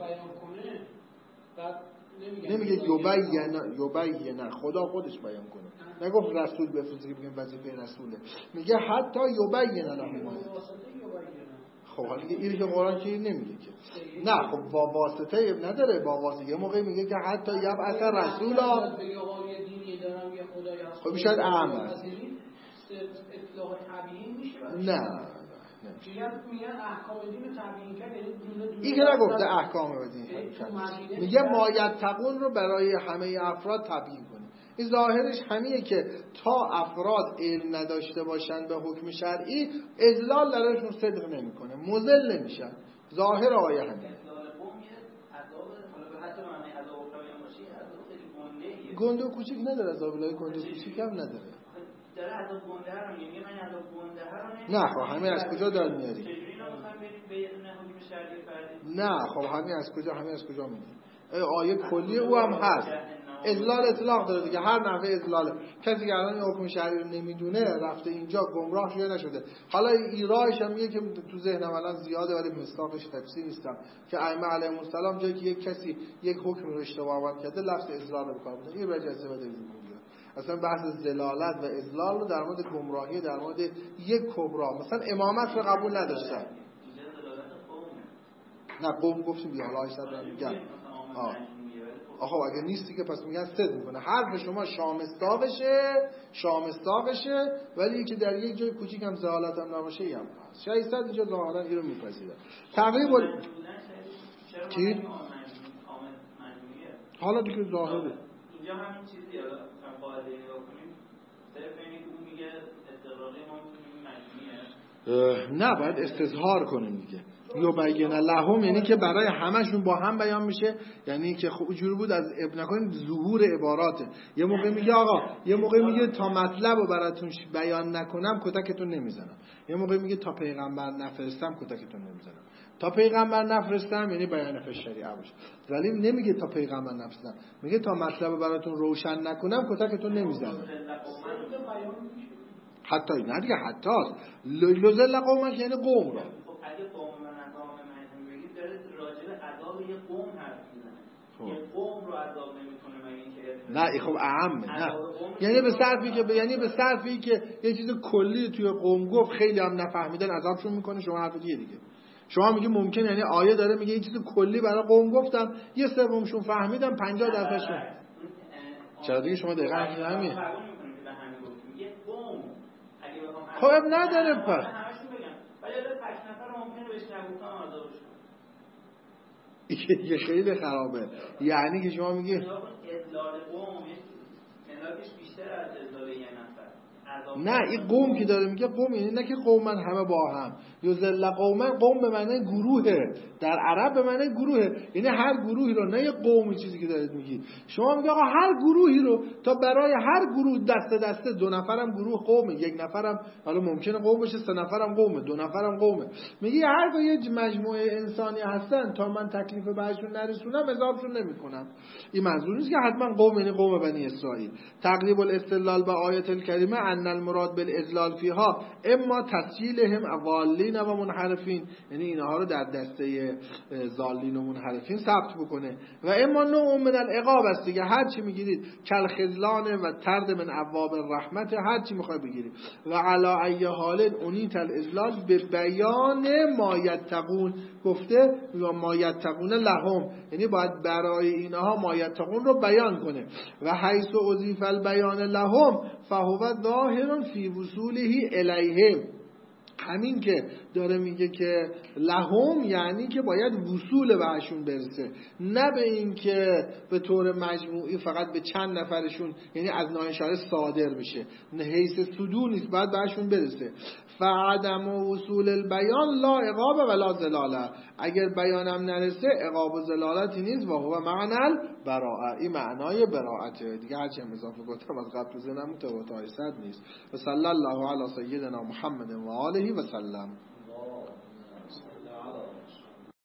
[SPEAKER 1] نمیگه یبین، خدا خودش بیان کنه. نگفت رسول بفرسته که بگیم وظیفه رسوله، میگه حتی یبین لهم. خب حالا این که قرآن که نمیگه که نه، خب با واسطه نداره، با واسطه یه موقع میگه که حتی یبعث رسولا. خب شاید اعم است. نه
[SPEAKER 3] میگن احکام دین تبیین کرد،
[SPEAKER 1] این که نگفته احکام دین میگه ما یتقون رو برای همه افراد تبیین کنه. این ظاهرش همینه که تا افراد علم نداشته باشن به حکم شرعی، اذلال درشون صدق نمیکنه، مذل نمیشن. ظاهر آیه همینه. گنده و کوچیک نداره، عذاب الهی گنده و کوچیک هم نداره.
[SPEAKER 2] داره عذاب گنده رو میگه، من عذاب گنده رو
[SPEAKER 1] نه خب همین از کجا دار میاری؟ نه خب همین از کجا میگی؟ آیه کلی او هم هست. اضلال اطلاق داره دیگه، هر نحوه اضلاله. کسی که الان حکم شرعی رو نمیدونه رفته اینجا گمراه شده نشده. حالا ایرایش هم میگه که تو ذهنم الان زیاده ولی مصداقش حفظی نیستم که ائمه علیهم السلام جایی که یک کسی یک حکم رو اشتباه کرده لفظ اضلال رو بکار بردن. این رجزه بده میگه. اصلا بحث ذلالت و اضلال رو در مورد گمراهی، در مورد یک کبرا مثلا امامت رو قبول نداشتن. نه قوم گفتیم بیا حالا آیه رو میگم. آخه اگه نیستی که پس میگن صدق میکنه. حرف شما شامستاقشه ولی که در یک جای کوچیک هم ذلالت هم نباشه هم هست. 600 اینجا ظاهرا این رو میپذیره. تقریبا چی؟ حالا دیگه ظاهره.
[SPEAKER 2] اینجا همین چیزی حالا قاعده نگاه کنیم، صرف اینه که اون میگه استقراقی ما میتونیم مجموعیه.
[SPEAKER 1] نه باید استظهار کنیم دیگه. یبین لهم یعنی که برای همشون با هم بیان میشه، یعنی که خب اینجوری بود از ابن کنید ظهور عباراته. یه موقع میگه آقا، یه موقع میگه تا مطلب رو براتون بیان نکنم کتکتون نمیزنم، یه موقع میگه تا پیغمبر نفرستم کتکتون نمیزنم. تا پیغمبر نفرستم یعنی بیان شریعه باشه، ولی نمیگه تا پیغمبر نفرستم، میگه تا مطلب براتون روشن نکنم کتکتون نمیزنم. حتی نه دیگه، حتی لزل قومش یعنی قوم را.
[SPEAKER 2] یه قوم حرف میزنه، یه قوم رو عذاب نمیکنه مگه اینکه
[SPEAKER 1] نه خب اعمه، نه یعنی به صرفی که یه چیز کلی توی قوم گفت خیلی هم نفهمیدن عذابشون میکنه. شما حرف دیگه شما میگی ممکن یعنی آیه داره میگه یه چیز کلی برای قوم گفتم، یه سومشون فهمیدن 50%شون. چرا دیگه شما دقیقاً همین خب نداره پس
[SPEAKER 2] همشون بگم ولی الان 8 نفر ممکنه بهش نگفتن عذابش
[SPEAKER 1] یه خیلی خرابه. یعنی که شما میگی
[SPEAKER 2] اذلال قوم ملاکش بیشتر از اذلال یه نفر.
[SPEAKER 1] نه این قوم که داره میگه قوم یعنی نه که قومن همه با هم، یذل قومن قوم به معنی گروهه، در عرب به معنی گروهه، یعنی هر گروهی رو، نه یه قومی چیزی که دارید میگی. شما میگه آقا هر گروهی رو، تا برای هر گروه دسته 2 نفرم گروه قومه، 1 نفرم حالا ممکنه قوم بشه، 3 نفرم قومه، 2 نفرم قومه. میگه هر با یه مجموعه انسانی هستن تا من تکلیف بهشون نرسونم عذابشون نمیکنم. این منظور نیست که حتما قوم یعنی قوم بنی اسرائیل. تقریب الاستدلال به آیه الکریمه ان المراد بالاذلال فیها اما تسجیلهم ضالین و منحرفین، یعنی اینها رو در دسته ضالین و منحرفین ثبت بکنه. و اما نوع من العقاب است دیگه، هر چی میگیرید کل خذلان و طرد من ابواب الرحمت، هر چی میخوای بگیرید. و علی ای حال انیت الاذلال به بیان ما یتقون، گفته یا ما یتقون لهم، یعنی باید برای اینها ما یتقون رو بیان کنه. و حیث اضیف البیان لهم فهو ظاهر فی وصوله الیهم، همین که داره میگه که لهم یعنی که باید وصول بهشون برسه، نه به این که به طور مجموعی فقط به چند نفرشون، یعنی از ناهنشاره صادر بشه، نه حیث صدور نیست، باید بهشون برسه. فعدم وصول البیان لا عقاب ولا ضلاله، اگر بیانم نرسه عقاب و ضلالتی نیست. و هو معنی البراءه، این معنای براءته دیگه. هرچی هم اضافه گفتم از قبل زنم تو تا 100 نیست. و صلی الله علی سیدنا محمد و آله و سلم.